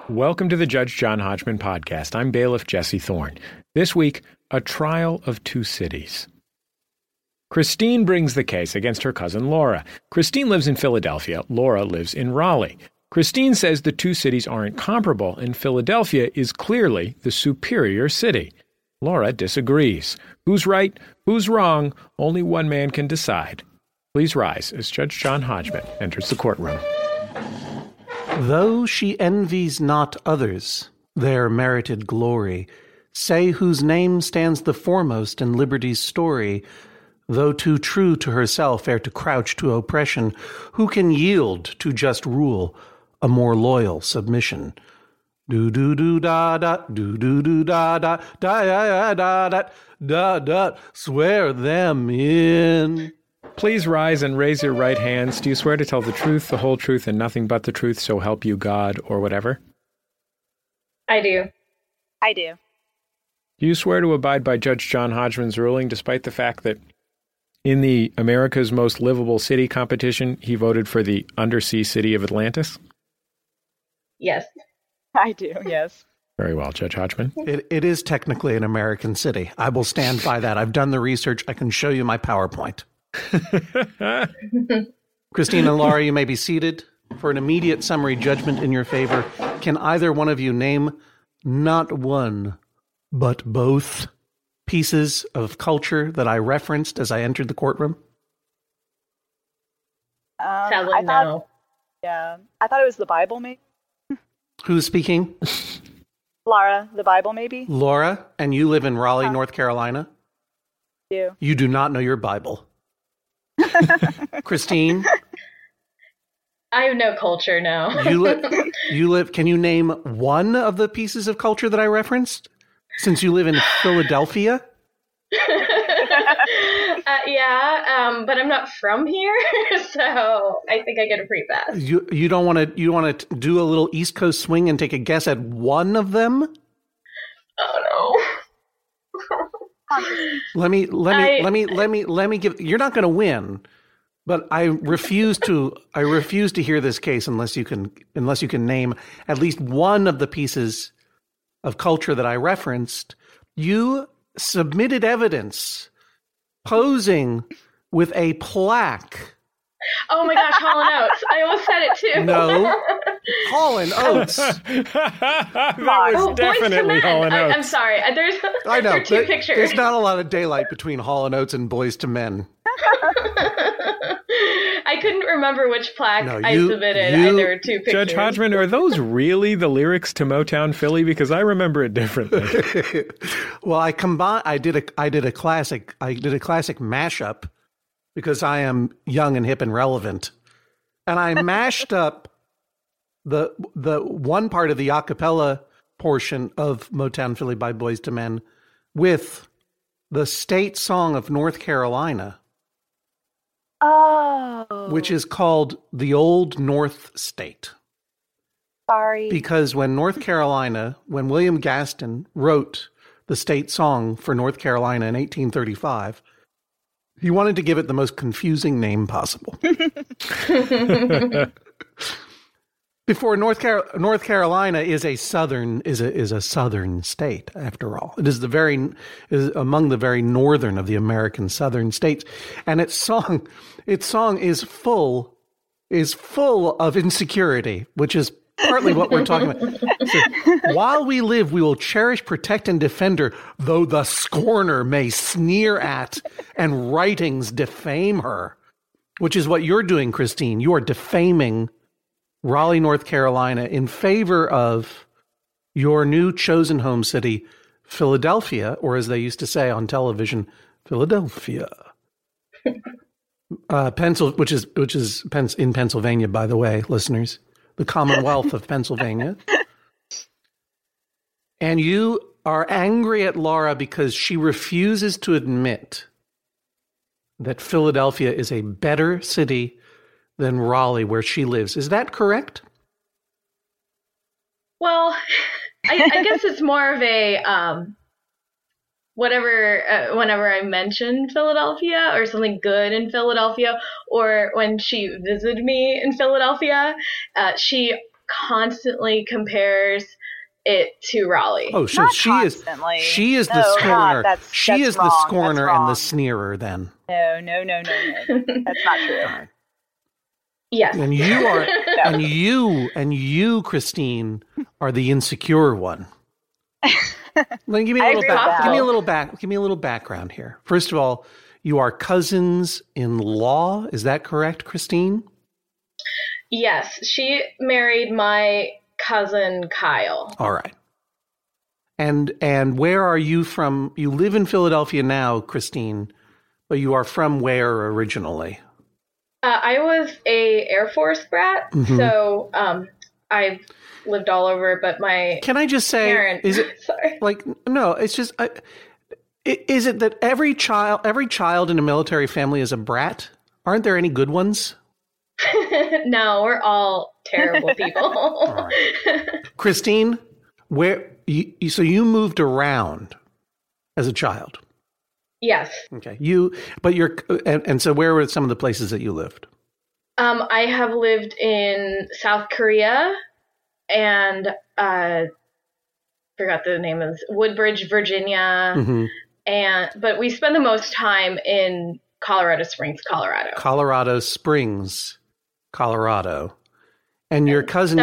Welcome to the Judge John Hodgman podcast. I'm bailiff Jesse Thorne. This week, a trial of two cities. Christine brings the case against her cousin Laura. Christine lives in Philadelphia. Laura lives in Raleigh. Christine says the two cities aren't comparable, and Philadelphia is clearly the superior city. Laura disagrees. Who's right? Who's wrong? Only one man can decide. Please rise as Judge John Hodgman enters the courtroom. Though she envies not others their merited glory, say whose name stands the foremost in liberty's story, though too true to herself ere to crouch to oppression, who can yield to just rule a more loyal submission? Do do do da da do do do da da da da da da da, swear them in. Please rise and raise your right hands. Do you swear to tell the truth, the whole truth, and nothing but the truth, so help you God, or whatever? I do. I do. Do you swear to abide by Judge John Hodgman's ruling, despite the fact that in the America's Most Livable City competition, he voted for the undersea city of Atlantis? Yes. I do, yes. Very well, Judge Hodgman. It is technically an American city. I will stand by that. I've done the research. I can show you my PowerPoint. Christine and Laura, you may be seated. For an immediate summary judgment in your favor, can either one of you name not one, but both pieces of culture that I referenced as I entered the courtroom? Sadly, no. Yeah. I thought it was the Bible, maybe. Who's speaking? Laura, the Bible, maybe? Laura, and you live in Raleigh, North Carolina? You do not know your Bible. Christine? I have no culture now. You live. Can you name one of the pieces of culture that I referenced? Since you live in Philadelphia? But I'm not from here, so I think I get a free pass. You don't want to do a little East Coast swing and take a guess at one of them? Oh no. Let me give. You're not going to win, but I refuse to hear this case unless you can name at least one of the pieces of culture that I referenced. You submitted evidence posing with a plaque. Oh my gosh, Hall & Oates. I almost said it too. No. Hall & Oates. That was definitely Hall & Oates. I'm sorry. I know. There are two pictures. There's not a lot of daylight between Hall & Oates and Boys to Men. I couldn't remember which plaque I submitted. There were two pictures. Judge Hodgman, are those really the lyrics to Motown Philly? Because I remember it differently. Well, I did a classic mashup because I am young and hip and relevant, and I mashed up the one part of the a cappella portion of Motown Philly by Boys to Men with the state song of North Carolina. Oh. Which is called the Old North State. Sorry. Because when William Gaston wrote the state song for North Carolina in 1835, he wanted to give it the most confusing name possible. Before North Carolina is a southern state, after all. It is among the very northern of the American southern states, and its song is full of insecurity, which is partly what we're talking about. So, while we live, we will cherish, protect, and defend her, though the scorner may sneer at and writings defame her, which is what you're doing, Christine. You are defaming Raleigh, North Carolina, in favor of your new chosen home city, Philadelphia, or as they used to say on television, Philadelphia. Which is in Pennsylvania, by the way, listeners, the Commonwealth of Pennsylvania. And you are angry at Laura because she refuses to admit that Philadelphia is a better city than Raleigh, where she lives. Is that correct? Well, I guess it's more of a whenever I mention Philadelphia or something good in Philadelphia, or when she visited me in Philadelphia, she constantly compares it to Raleigh. Oh, so Not she constantly. is the No, scorner. that's She is the wrong. scorner That's and the wrong. sneerer then. No. That's not true. Yes. And you are and you, Christine, are the insecure one. Give me I a little agree with that. give me a little background here. First of all, you are cousins in law. Is that correct, Christine? Yes, she married my cousin Kyle. All right. And where are you from? You live in Philadelphia now, Christine, but you are from where originally? I was a Air Force brat, so I've lived all over. But my Can I just say, parent, is it sorry. like no? It's just, is it that every child in a military family is a brat? Aren't there any good ones? No, we're all terrible people. Christine, so you moved around as a child. Yes. Okay. And so where were some of the places that you lived? I have lived in South Korea and forgot the name of this, Woodbridge, Virginia. Mm-hmm. But we spend the most time in Colorado Springs, Colorado. Colorado Springs, Colorado. And your cousin,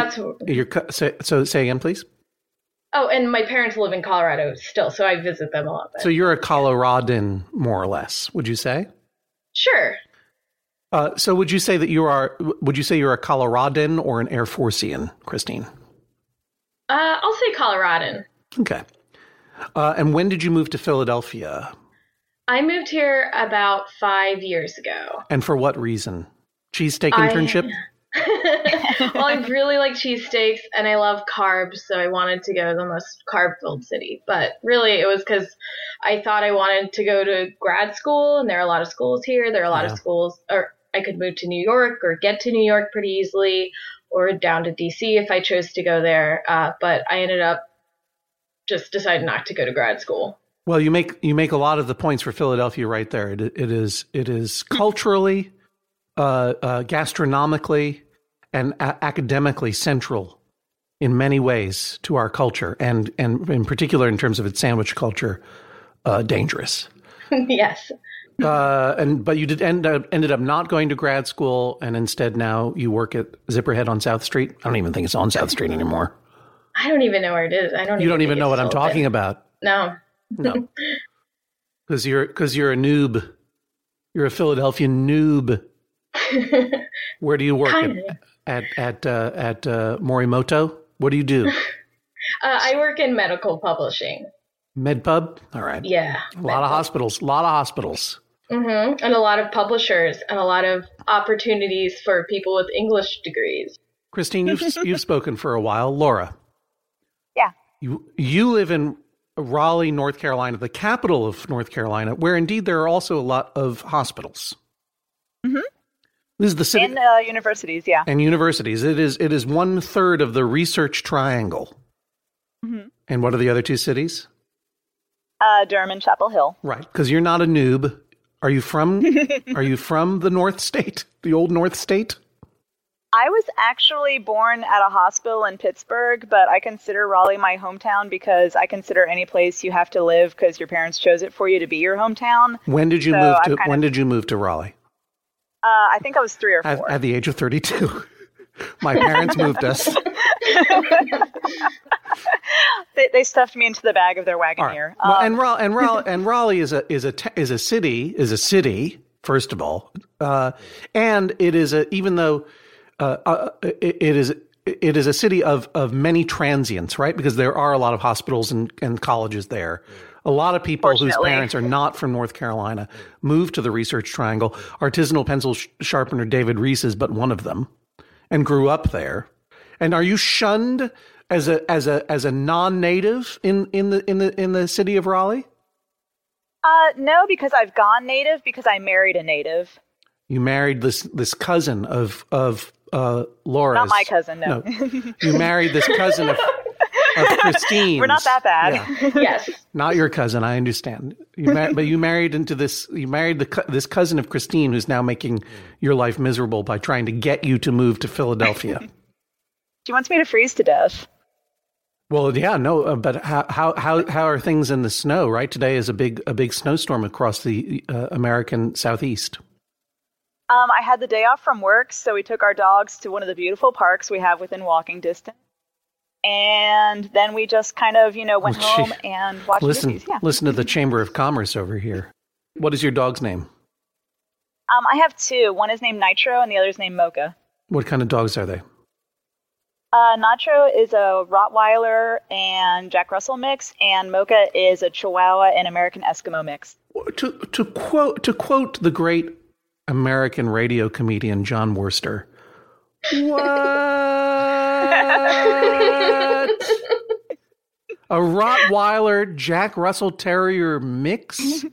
so say again, please. Oh, and my parents live in Colorado still, so I visit them a lot. So you're a Coloradan, more or less, would you say? Sure. So would you say you're a Coloradan or an Air Forcean, Christine? I'll say Coloradan. Okay. And when did you move to Philadelphia? I moved here about 5 years ago. And for what reason? Cheesesteak internship? Well, I really like cheesesteaks and I love carbs, so I wanted to go to the most carb-filled city. But really, it was because I thought I wanted to go to grad school, and there are a lot of schools here. There are a lot of schools, or I could move to New York or get to New York pretty easily, or down to D.C. if I chose to go there. But I ended up just deciding not to go to grad school. Well, you make a lot of the points for Philadelphia right there. It is culturally, gastronomically, and academically central in many ways to our culture, and in particular in terms of its sandwich culture, dangerous. Yes. But you ended up not going to grad school, and instead now you work at Zipperhead on South Street. I don't even think it's on South Street anymore. I don't even know where it is. You don't even know what I'm talking about. No. No. Because you're a noob. You're a Philadelphia noob. Where do you work? At Morimoto? What do you do? I work in medical publishing. MedPub? All right. Yeah. A lot of hospitals. Mm-hmm. And a lot of publishers and a lot of opportunities for people with English degrees. Christine, you've spoken for a while. Laura. Yeah. You live in Raleigh, North Carolina, the capital of North Carolina, where indeed there are also a lot of hospitals. Mm-hmm. This is the city. And universities, yeah. And universities. It is 1/3 of the Research Triangle. Mm-hmm. And what are the other two cities? Durham and Chapel Hill. Right, because you're not a noob. Are you from the North State, the old North State? I was actually born at a hospital in Pittsburgh, but I consider Raleigh my hometown because I consider any place you have to live because your parents chose it for you to be your hometown. When did you move to Raleigh? I think I was 3 or 4. At the age of 32. My parents moved us. They stuffed me into the bag of their wagon Right. here. Well, and Raleigh is a city, first of all, and it is even though it is a city of many transients, right? Because there are a lot of hospitals and colleges there. A lot of people whose parents are not from North Carolina moved to the Research Triangle. Artisanal pencil sharpener David Reese is but one of them, and grew up there. And are you shunned as a non-native in the city of Raleigh? No, because I've gone native because I married a native. You married this cousin of Laura's. Not my cousin, no. You married this cousin of Christine's. We're not that bad. Yeah. Yes. Not your cousin, I understand. But you married this cousin of Christine, who's now making your life miserable by trying to get you to move to Philadelphia. She wants me to freeze to death. Well, yeah, no, but how are things in the snow? Right, today is a big snowstorm across the American Southeast. I had the day off from work, so we took our dogs to one of the beautiful parks we have within walking distance. And then we just kind of, went home and watched movies. Yeah. Listen to the Chamber of Commerce over here. What is your dog's name? I have two. One is named Nitro and the other is named Mocha. What kind of dogs are they? Nitro is a Rottweiler and Jack Russell mix, and Mocha is a Chihuahua and American Eskimo mix. To quote the great American radio comedian John Worster, what? A Rottweiler Jack Russell Terrier mix?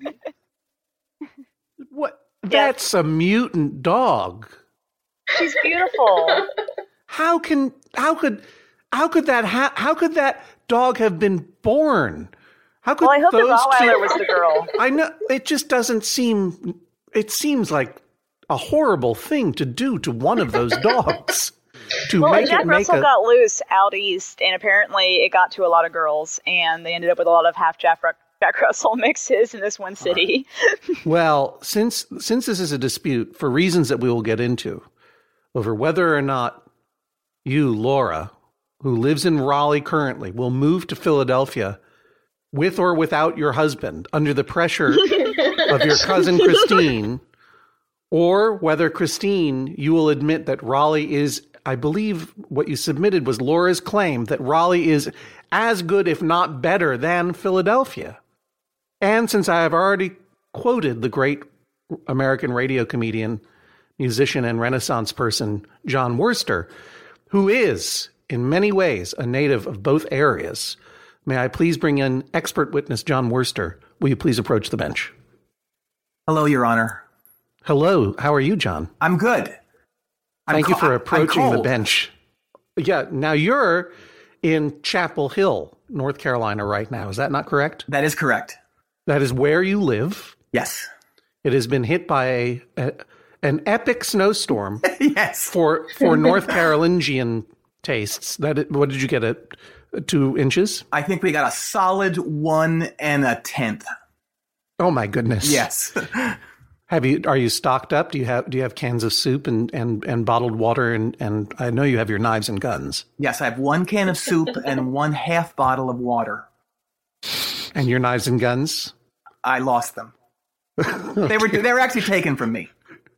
What? That's a mutant dog. She's beautiful. How could that dog have been born? How could I hope the those Rottweiler two, was the girl. I know it just doesn't seem. It seems like a horrible thing to do to one of those dogs. Jack Russell got loose out east, and apparently it got to a lot of girls, and they ended up with a lot of half Jack Russell mixes in this one city. Well, since this is a dispute for reasons that we will get into over whether or not you, Laura, who lives in Raleigh currently, will move to Philadelphia with or without your husband under the pressure of your cousin Christine, or whether, Christine, you will admit that Raleigh is, I believe what you submitted was Laura's claim that Raleigh is as good, if not better, than Philadelphia. And since I have already quoted the great American radio comedian, musician, and Renaissance person, John Worster, who is, in many ways, a native of both areas, may I please bring in expert witness John Worster? Will you please approach the bench? Hello, Your Honor. Hello. How are you, John? I'm good. Thank you for approaching the bench. Yeah. Now you're in Chapel Hill, North Carolina right now. Is that not correct? That is correct. That is where you live. Yes. It has been hit by an epic snowstorm. Yes. For North Carolinian tastes. What did you get, 2 inches? I think we got a solid 1 1/10. Oh my goodness. Yes. Are you stocked up? Do you have cans of soup and bottled water and I know you have your knives and guns. Yes, I have 1 can of soup and 1/2 bottle of water. And your knives and guns? I lost them. They were actually taken from me.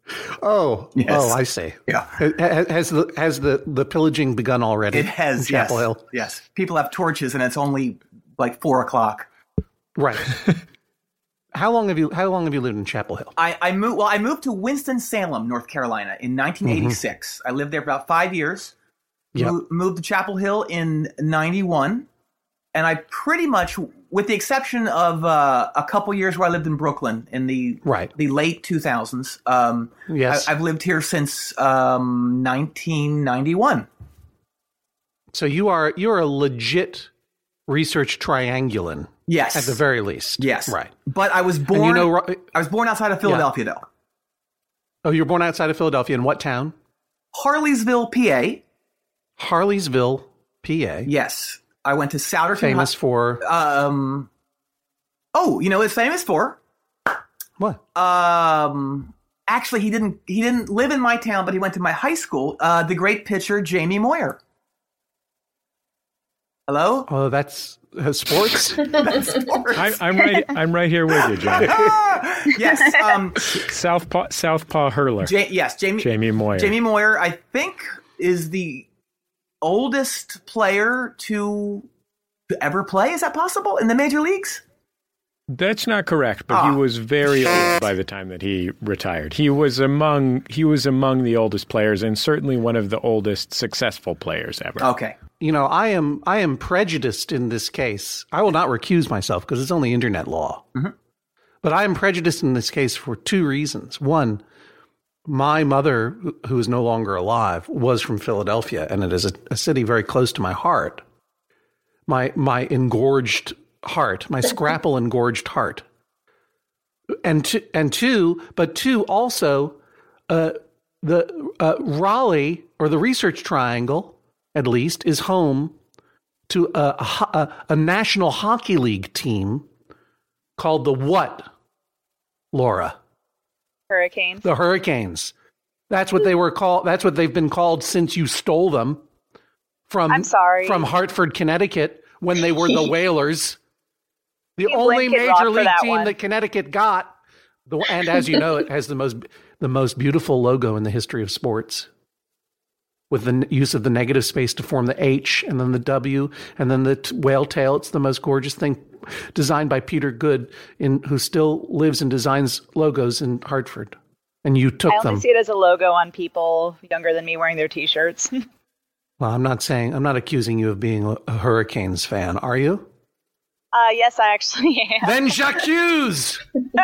Oh, yes. Oh, I see. Yeah. Has the pillaging begun already? It has. In Chapel yes. Hill? Yes. People have torches, and it's only like 4:00. Right. How long have you lived in Chapel Hill? I moved to Winston-Salem, North Carolina, in 1986. Mm-hmm. I lived there about 5 years. Yep. Moved to Chapel Hill in 91, and I pretty much, with the exception of a couple years where I lived in Brooklyn in the late 2000s. Yes. I've lived here since 1991. So you're a legit research triangulan. Yes. At the very least. Yes. Right. But I was born outside of Philadelphia, though. Oh, you were born outside of Philadelphia. In what town? Harleysville, PA. Harleysville, PA. Yes. I went to Souderton. Famous for? You know what it's famous for? What? Actually, he didn't live in my town, but he went to my high school. The great pitcher Jamie Moyer. Hello? Oh, that's sports. That's sports. I'm right here with you, John. Yes. Southpaw hurler. Jamie Moyer. Jamie Moyer, I think, is the oldest player to ever play. Is that possible in the major leagues? That's not correct, but he was very old by the time that he retired. He was among the oldest players and certainly one of the oldest successful players ever. Okay. You know, I am prejudiced in this case. I will not recuse myself because it's only internet law. Mm-hmm. But I am prejudiced in this case for 2 reasons. One, my mother, who is no longer alive, was from Philadelphia, and it is a city very close to my heart. My engorged heart, my scrapple engorged heart. And two, also, the Raleigh, or the Research Triangle, at least, is home to a National Hockey League team called the what, Laura? Hurricanes. The Hurricanes. That's what they were called. That's what they've been called since you stole them from Hartford, Connecticut, when they were the Whalers. The only major league team that Connecticut got. And as you know, it has the most beautiful logo in the history of sports, with the use of the negative space to form the H and then the W and then the whale tail. It's the most gorgeous thing, designed by Peter Good, who still lives and designs logos in Hartford. And you took them. I only see it as a logo on people younger than me wearing their T-shirts. Well, I'm not accusing you of being a Hurricanes fan, are you? Yes, I actually am. Then j'accuse!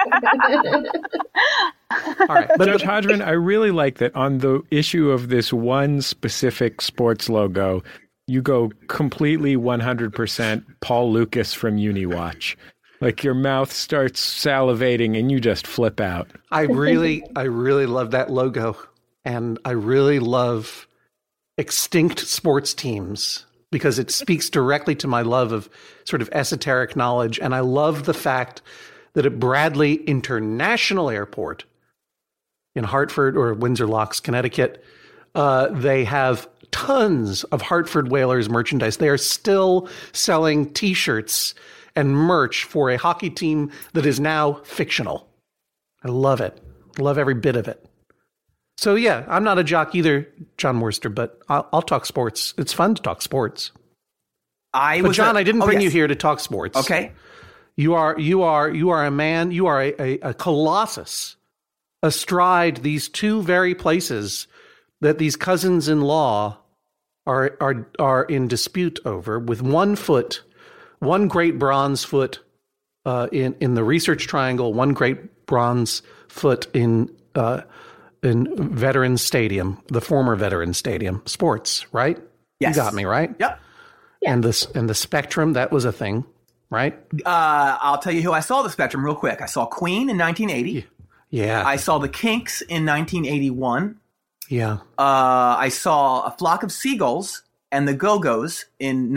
All right. Judge Hodgman, I really like that on the issue of this one specific sports logo, you go completely 100% Paul Lucas from Uniwatch. Like your mouth starts salivating and you just flip out. I really love that logo. And I really love extinct sports teams, because it speaks directly to my love of sort of esoteric knowledge. And I love the fact that at Bradley International Airport in Hartford, or Windsor Locks, Connecticut, they have tons of Hartford Whalers merchandise. They are still selling T-shirts and merch for a hockey team that is now fictional. I love it. I love every bit of it. So, yeah, I'm not a jock either, John Worster, but I'll talk sports. It's fun to talk sports. I didn't bring you here to talk sports. Okay. You are a man. You are a colossus astride these two very places that these cousins-in-law are in dispute over, with one great bronze foot in the Research Triangle, one great bronze foot in Veterans Stadium, the former Veterans Stadium, sports, right? Yes. You got me, right? Yep. And the Spectrum, that was a thing, right? I'll tell you who I saw the Spectrum real quick. I saw Queen in 1980. Yeah. I saw the Kinks in 1981. Yeah. I saw A Flock of Seagulls and the Go-Go's in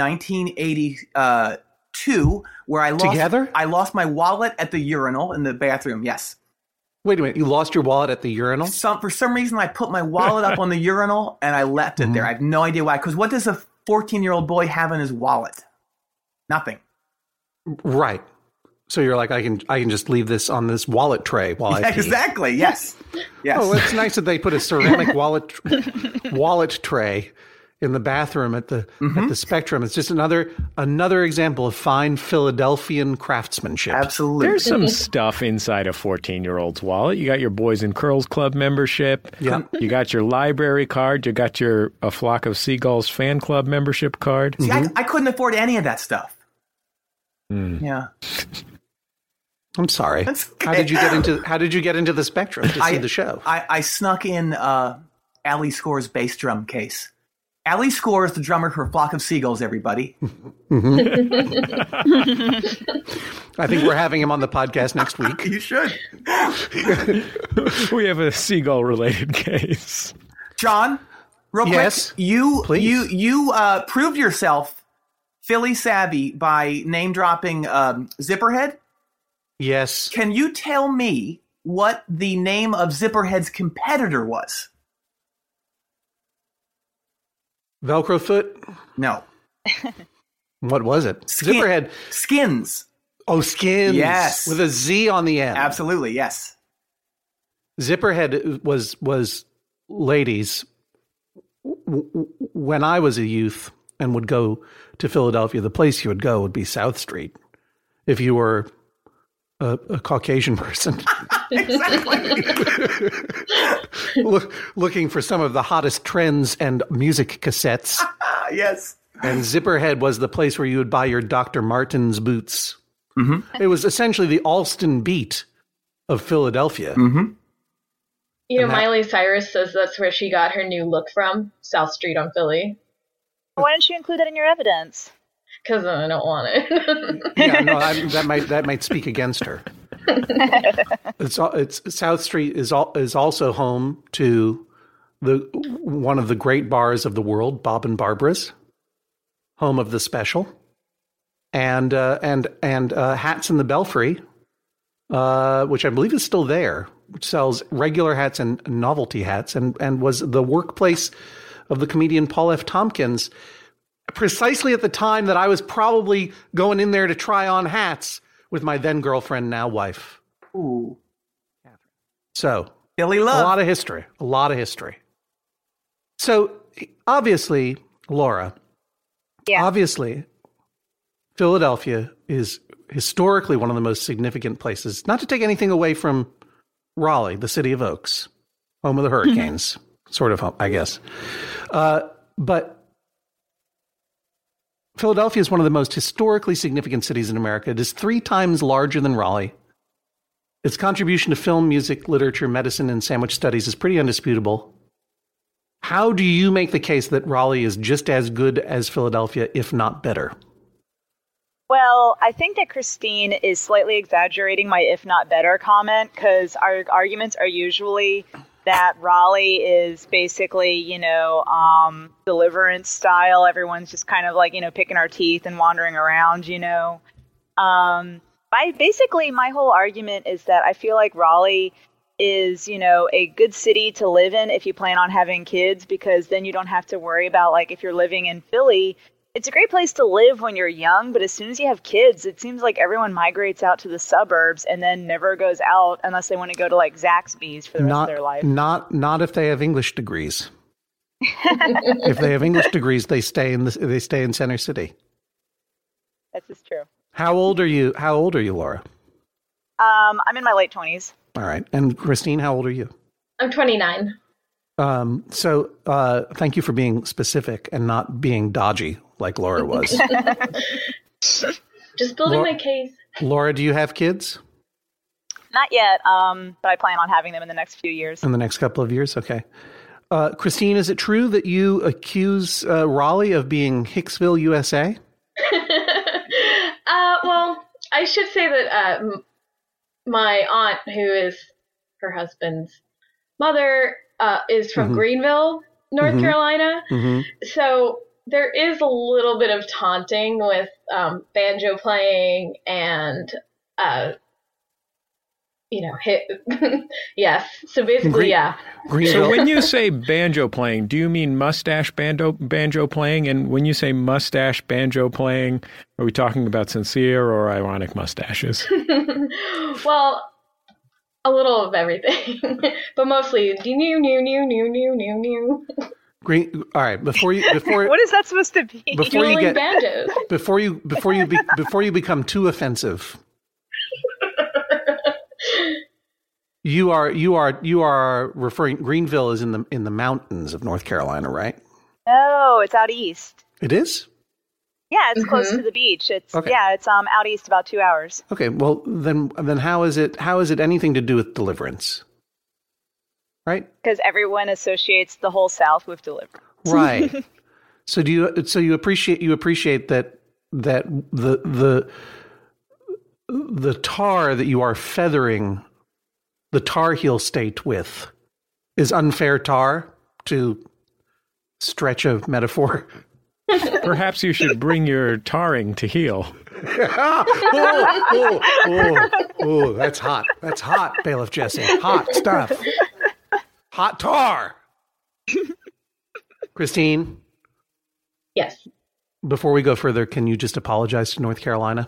1982, where I lost my wallet at the urinal in the bathroom. Yes. Wait a minute, you lost your wallet at the urinal? For some reason, I put my wallet up on the urinal and I left it there. I have no idea why. Because what does a 14-year-old boy have in his wallet? Nothing. Right. So you're like, I can just leave this on this wallet tray while I pee. Exactly. Yes. Yes. Oh, it's nice that they put a ceramic wallet tray in the bathroom at the Spectrum. It's just another example of fine Philadelphian craftsmanship. Absolutely. There's some stuff inside a 14-year-old's wallet. You got your Boys and Curls Club membership. Yeah. You got your library card. You got your A Flock of Seagulls fan club membership card. See, I couldn't afford any of that stuff. Yeah. I'm sorry. How did you get into the Spectrum to see the show? I snuck in Ali Score's bass drum case. Ali Score is the drummer for Flock of Seagulls, everybody. I think we're having him on the podcast next week. You should. We have a seagull-related case. John, real quick, you proved yourself Philly savvy by name-dropping Zipperhead. Yes. Can you tell me what the name of Zipperhead's competitor was? Velcro Foot? No. What was it? Zipperhead. Skins. Oh, Skins. Yes. With a Z on the end. Absolutely, yes. Zipperhead was ladies. When I was a youth and would go to Philadelphia, the place you would go would be South Street. If you were a Caucasian person. Exactly. Looking for some of the hottest trends and music cassettes. Yes. And Zipperhead was the place where you would buy your Dr. Martens boots. Mm-hmm. It was essentially the Alston beat of Philadelphia. Mm-hmm. You know, Miley Cyrus says that's where she got her new look from, South Street on Philly. Why didn't you include that in your evidence? Because I don't want it. Yeah, no, that might speak against her. It's South Street is also home to one of the great bars of the world, Bob and Barbara's, home of the Special, and Hats in the Belfry, which I believe is still there, which sells regular hats and novelty hats, and was the workplace of the comedian Paul F. Tompkins, precisely at the time that I was probably going in there to try on hats with my then girlfriend, now wife. Ooh. So, Billy Love. A lot of history. So, obviously, Laura, obviously, Philadelphia is historically one of the most significant places, not to take anything away from Raleigh, the city of Oaks, home of the Hurricanes, sort of, I guess. But Philadelphia is one of the most historically significant cities in America. It is 3 times larger than Raleigh. Its contribution to film, music, literature, medicine, and sandwich studies is pretty undisputable. How do you make the case that Raleigh is just as good as Philadelphia, if not better? Well, I think that Christine is slightly exaggerating my if not better comment, because our arguments are usually that Raleigh is basically, Deliverance style. Everyone's just kind of like, picking our teeth and wandering around, My whole argument is that I feel like Raleigh is, a good city to live in if you plan on having kids, because then you don't have to worry about, like, if you're living in Philly. It's a great place to live when you're young, but as soon as you have kids, it seems like everyone migrates out to the suburbs and then never goes out unless they want to go to, like, Zaxby's for the rest of their life. Not if they have English degrees. If they have English degrees, they stay in Center City. That's just true. How old are you, Laura? I'm in my late 20s. All right. And Christine, how old are you? I'm 29. So thank you for being specific and not being dodgy like Laura was. Just building my case. Laura, do you have kids? Not yet, but I plan on having them in the next few years. In the next couple of years? Okay. Christine, is it true that you accuse Raleigh of being Hicksville, USA? Well, I should say that my aunt, who is her husband's mother, is from Greenville, North Carolina. So there is a little bit of taunting with banjo playing and, yes. So basically, yeah. So when you say banjo playing, do you mean mustache banjo playing? And when you say mustache banjo playing, are we talking about sincere or ironic mustaches? Well, a little of everything, but mostly new. Green. All right. Before what is that supposed to be? Before you get banjos. Before you become too offensive. You are referring. Greenville is in the mountains of North Carolina, right? No, it's out east. It is? Yeah, it's close to the beach. It's okay. Yeah, it's out east about 2 hours. Okay, well then how is it anything to do with Deliverance? Right? Because everyone associates the whole South with Deliverance. Right. So you appreciate that the tar that you are feathering the Tar Heel state with is unfair tar, to stretch a metaphor. Perhaps you should bring your tarring to heel. Oh, that's hot. That's hot, Bailiff Jesse. Hot stuff. Hot tar. Christine? Yes. Before we go further, can you just apologize to North Carolina?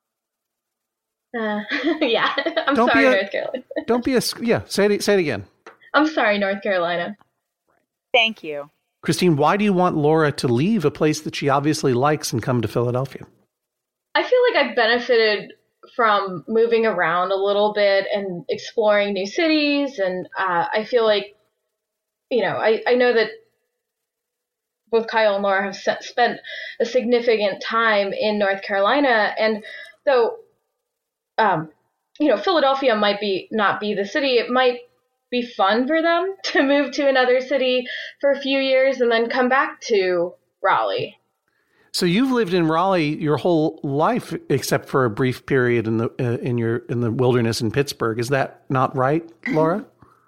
Yeah. I'm sorry, North Carolina. Say it again. I'm sorry, North Carolina. Thank you. Christine, why do you want Laura to leave a place that she obviously likes and come to Philadelphia? I feel like I've benefited from moving around a little bit and exploring new cities. And I feel like, I know that both Kyle and Laura have spent a significant time in North Carolina. And though, Philadelphia might not be the city, it might be fun for them to move to another city for a few years and then come back to Raleigh. So you've lived in Raleigh your whole life, except for a brief period in the wilderness in Pittsburgh. Is that not right, Laura?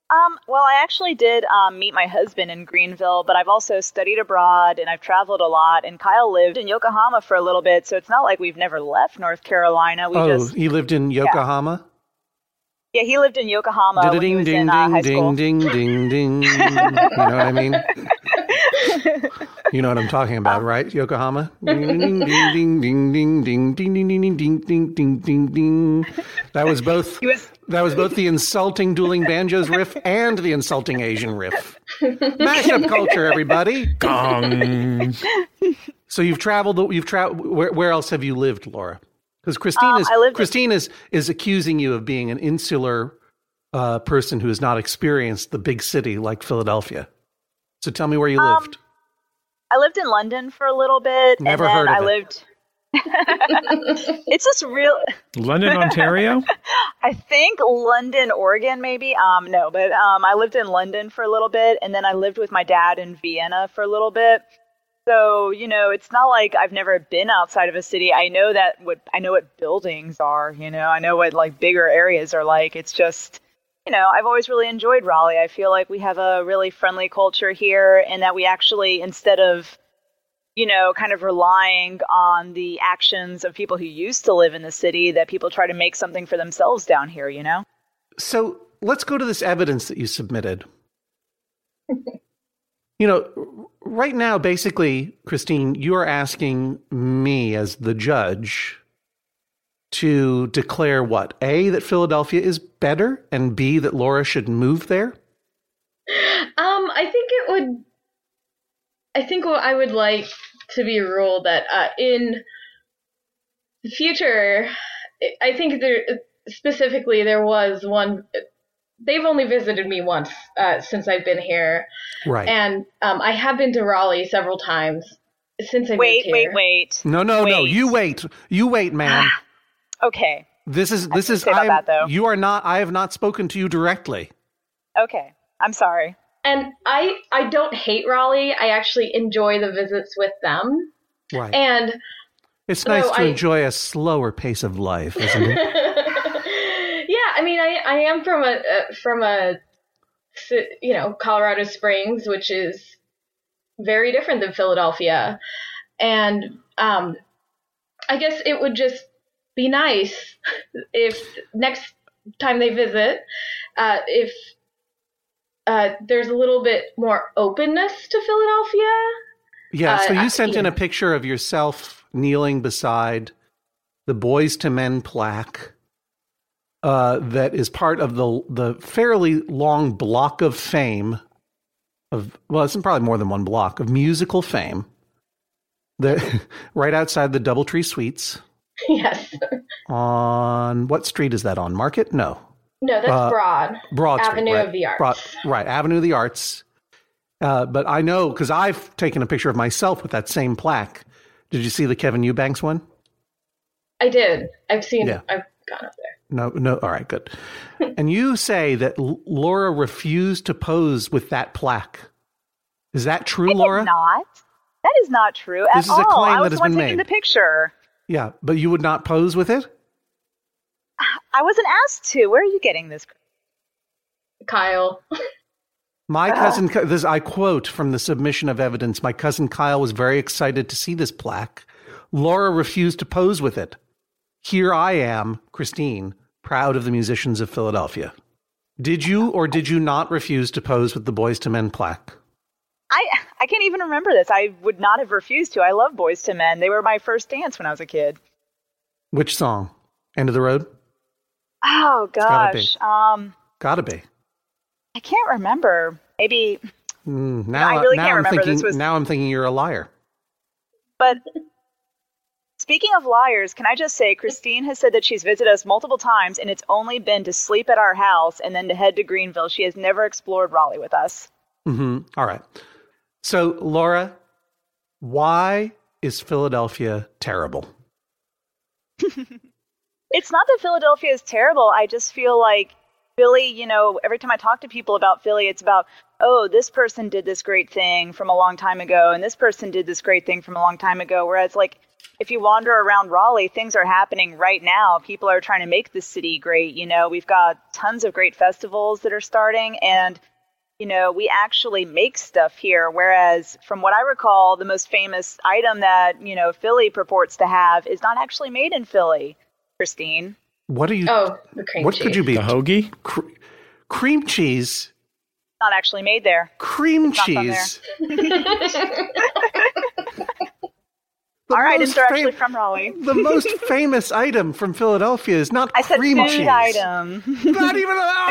Well, I actually did meet my husband in Greenville, but I've also studied abroad and I've traveled a lot. And Kyle lived in Yokohama for a little bit, so it's not like we've never left North Carolina. He lived in Yokohama? Yeah, he lived in Yokohama when he was in high school. Ding, ding, ding. You know what I mean? You know what I'm talking about, right? Yokohama? Ding, ding, ding, ding, ding, ding, ding, ding, ding, ding, ding, ding, ding, ding. That was both the insulting dueling banjos riff and the insulting Asian riff. Mashup culture, everybody. Gong. So you've traveled. Where else have you lived, Laura? Because Christine is accusing you of being an insular person who has not experienced the big city like Philadelphia. So tell me where you lived. I lived in London for a little bit. Never heard of it. It's just real. London, Ontario? I think London, Oregon, maybe. No, but I lived in London for a little bit, and then I lived with my dad in Vienna for a little bit. So, it's not like I've never been outside of a city. I know what buildings are, I know what like bigger areas are like. It's just, I've always really enjoyed Raleigh. I feel like we have a really friendly culture here, and that we actually, instead of, kind of relying on the actions of people who used to live in the city, that people try to make something for themselves down here, So let's go to this evidence that you submitted. Right now, basically, Christine, you are asking me as the judge to declare what? A, that Philadelphia is better, and B, that Laura should move there? I think what I would like to be ruled that in the future, I think there was one. They've only visited me once since I've been here. Right. And I have been to Raleigh several times since I moved here. Wait. No. You wait, ma'am. Okay. This is you are not, I have not spoken to you directly. Okay. I'm sorry. And I don't hate Raleigh. I actually enjoy the visits with them. Right. And it's nice to enjoy a slower pace of life, isn't it? Yeah, I mean, I am from a Colorado Springs, which is very different than Philadelphia, and I guess it would just be nice if next time they visit, if there's a little bit more openness to Philadelphia. Yeah, so you sent in a picture of yourself kneeling beside the Boys to Men plaque. That is part of the fairly long block of fame it's probably more than one block of musical fame. Right outside the Doubletree Suites. Yes. On what street is that on? Market? No, that's Broad Street, Avenue of the Arts. Right, Avenue of the Arts. But I know because I've taken a picture of myself with that same plaque. Did you see the Kevin Eubanks one? I did. I've seen. Yeah. I've gone up there. No. All right, good. And you say that Laura refused to pose with that plaque. Is that true, Laura? Not. That is not true at all. This is a claim that has been made. I was the one taking the picture. Yeah, but you would not pose with it? I wasn't asked to. Where are you getting this? Kyle. My cousin, I quote from the submission of evidence, my cousin Kyle was very excited to see this plaque. Laura refused to pose with it. Here I am, Christine, proud of the musicians of Philadelphia. Did you or did you not refuse to pose with the Boys to Men plaque? I can't even remember this. I would not have refused to. I love Boys to Men. They were my first dance when I was a kid. Which song? End of the Road? Oh, gosh. Gotta be. I can't remember. Maybe. Now I'm thinking you're a liar. But speaking of liars, can I just say, Christine has said that she's visited us multiple times, and it's only been to sleep at our house and then to head to Greenville. She has never explored Raleigh with us. Mm-hmm. All right. So, Laura, why is Philadelphia terrible? It's not that Philadelphia is terrible. I just feel like Philly, every time I talk to people about Philly, it's about, oh, this person did this great thing from a long time ago, and this person did this great thing from a long time ago. Whereas, like, if you wander around Raleigh, things are happening right now. People are trying to make the city great. We've got tons of great festivals that are starting, and we actually make stuff here. Whereas from what I recall, the most famous item that, Philly purports to have is not actually made in Philly. Christine. What are you? Oh, the cream what cheese. Could you be? The hoagie? Cream cheese. Not actually made there. Cream cheese. Our items are actually from Raleigh. The most famous item from Philadelphia is not cream cheese. I said food item. Not even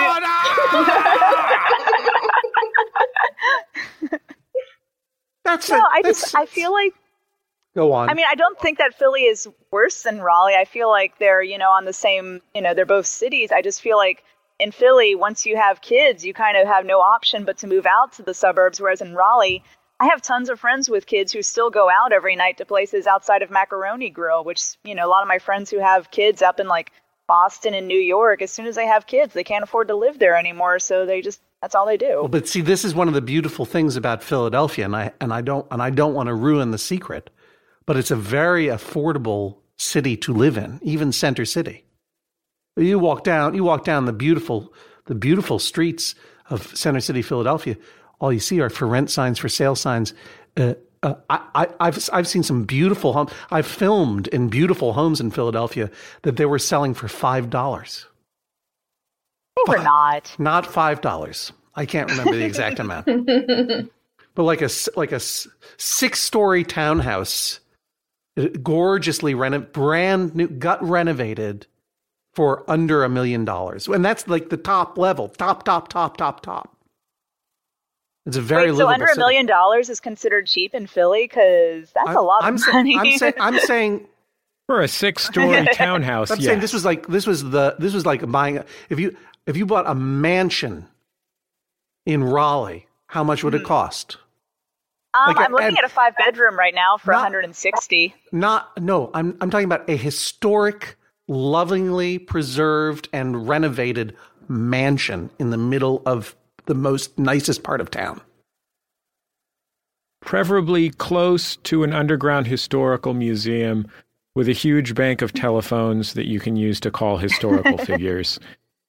That's no, it. I feel like. Go on. I mean, I don't think that Philly is worse than Raleigh. I feel like they're, on the same, they're both cities. I just feel like in Philly, once you have kids, you kind of have no option but to move out to the suburbs. Whereas in Raleigh, I have tons of friends with kids who still go out every night to places outside of Macaroni Grill, which, a lot of my friends who have kids up in like Boston and New York, as soon as they have kids, they can't afford to live there anymore. So that's all they do. Well, but see, this is one of the beautiful things about Philadelphia, and I don't want to ruin the secret, but it's a very affordable city to live in, even Center City. You walk down the beautiful streets of Center City, Philadelphia. All you see are for rent signs, for sale signs. I've seen some beautiful homes. I've filmed in beautiful homes in Philadelphia that they were selling for $5. They were not. Not $5. I can't remember the exact amount. But like a 6-story townhouse, gorgeously brand new, gut renovated, for under $1 million. And that's like the top level, top. It's a very livable so under $1 million is considered cheap in Philly? Because that's a lot of money. I'm saying for a 6-story townhouse. I'm saying this was like buying if you bought a mansion in Raleigh, how much would it cost? I'm looking at a 5-bedroom right now for $160. I'm talking about a historic, lovingly preserved and renovated mansion in the middle of the nicest part of town. Preferably close to an underground historical museum with a huge bank of telephones that you can use to call historical figures,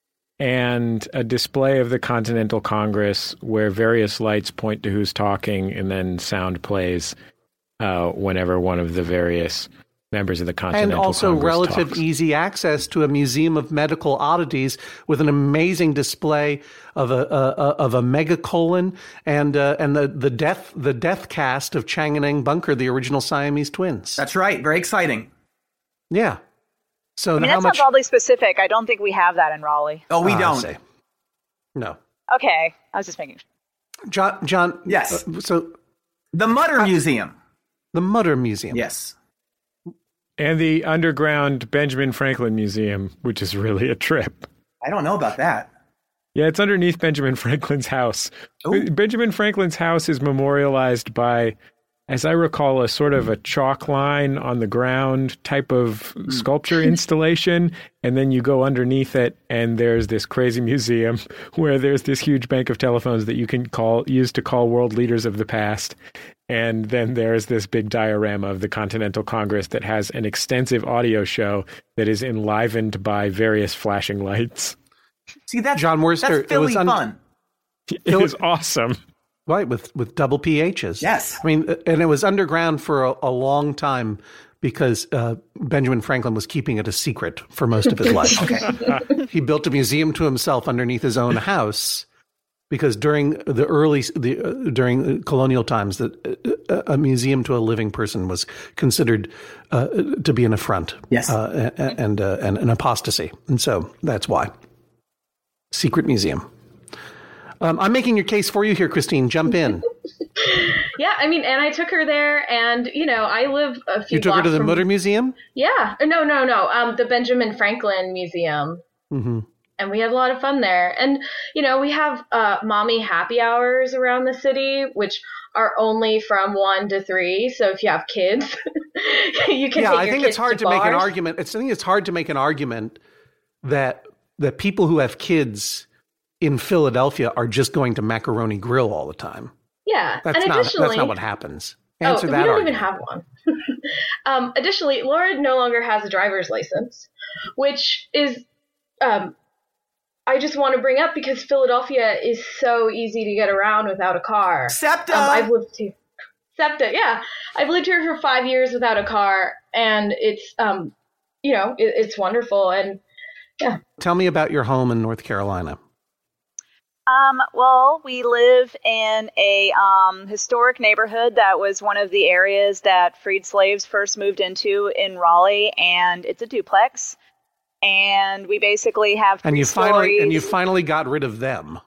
and a display of the Continental Congress where various lights point to who's talking and then sound plays whenever one of the various members of the Continental Congress and also relative talks. Easy access to a museum of medical oddities with an amazing display of a megacolon and the death cast of Chang and Eng Bunker, the original Siamese twins. That's right. Very exciting. Yeah. So that sounds oddly specific. I don't think we have that in Raleigh. Oh, we don't. No. Okay, I was just making sure. John. Yes. So the Mutter Museum. The Mutter Museum. Yes. And the underground Benjamin Franklin Museum, which is really a trip. I don't know about that. Yeah, it's underneath Benjamin Franklin's house. Ooh. Benjamin Franklin's house is memorialized by, as I recall, a sort of a chalk line on the ground type of sculpture installation. And then you go underneath it and there's this crazy museum where there's this huge bank of telephones that you can use to call world leaders of the past. And then there's this big diorama of the Continental Congress that has an extensive audio show that is enlivened by various flashing lights. See, that's John Worcester. That's Philly fun. It was awesome. Right, with double PHs. Yes. I mean, and it was underground for a long time because Benjamin Franklin was keeping it a secret for most of his life. Okay. He built a museum to himself underneath his own house because during during colonial times, a museum to a living person was considered to be an affront. Yes. And an apostasy. And so that's why. Secret museum. I'm making your case for you here, Christine. Jump in. Yeah, I mean, and I took her there, and, I live a few blocks. You took her to the Mutter Museum? Yeah. No. The Benjamin Franklin Museum. Mm-hmm. And we had a lot of fun there. And, we have mommy happy hours around the city, which are only from 1 to 3. So if you have kids, you can take your kids to bars. I think it's hard to make an argument. I think it's hard to make an argument that people who have kids in Philadelphia are just going to Macaroni Grill all the time. Yeah. That's not what happens. Answer that we don't argument. even have one. Additionally, Laura no longer has a driver's license, which is, I just want to bring up because Philadelphia is so easy to get around without a car. SEPTA! I've lived here. SEPTA, yeah. I've lived here for 5 years without a car, and it's, it's wonderful, and yeah. Tell me about your home in North Carolina. Well, we live in a historic neighborhood that was one of the areas that freed slaves first moved into in Raleigh, and it's a duplex. And we basically have three stories. And you finally got rid of them.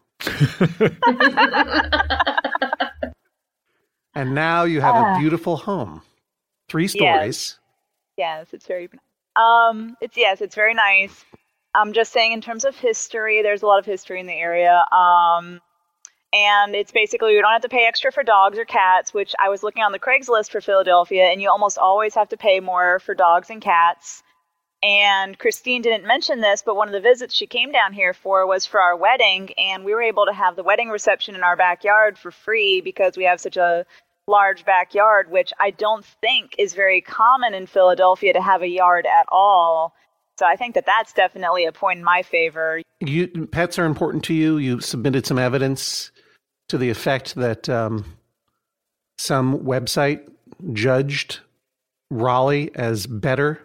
And now you have a beautiful home. 3 stories. Yes, it's very it's very nice. I'm just saying in terms of history, there's a lot of history in the area. And it's basically, you don't have to pay extra for dogs or cats, which I was looking on the Craigslist for Philadelphia, and you almost always have to pay more for dogs and cats. And Christine didn't mention this, but one of the visits she came down here for was for our wedding, and we were able to have the wedding reception in our backyard for free because we have such a large backyard, which I don't think is very common in Philadelphia to have a yard at all. So I think that that's definitely a point in my favor. Pets are important to you. You submitted some evidence to the effect that some website judged Raleigh as better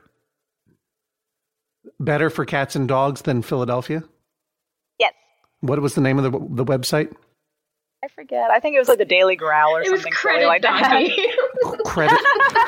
for cats and dogs than Philadelphia? Yes. What was the name of the website? I forget. I think it was like the Daily Growl or something silly like that. Credit.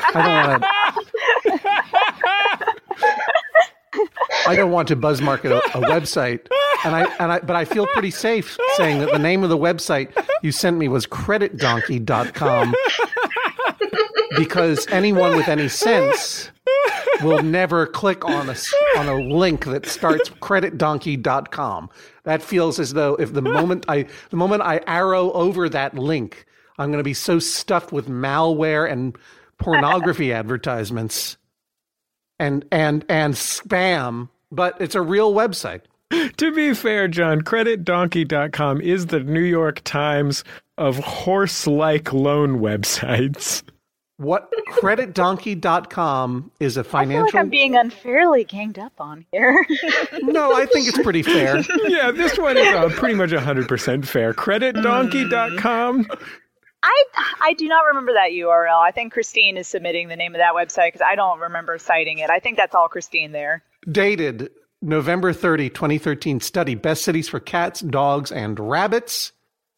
I don't want to buzz market a website, but I feel pretty safe saying that the name of the website you sent me was creditdonkey.com, because anyone with any sense will never click on a link that starts creditdonkey.com. That feels as though if the moment I arrow over that link, I'm going to be so stuffed with malware and pornography advertisements and spam, but it's a real website. To be fair, John, creditdonkey.com is the New York Times of horse-like loan websites. What creditdonkey.com is a financial... I feel like I'm being unfairly ganged up on here. No, I think it's pretty fair. Yeah, this one is pretty much 100% fair. Creditdonkey.com. I do not remember that URL. I think Christine is submitting the name of that website because I don't remember citing it. I think that's all Christine there. Dated November 30, 2013 study. Best cities for cats, dogs, and rabbits.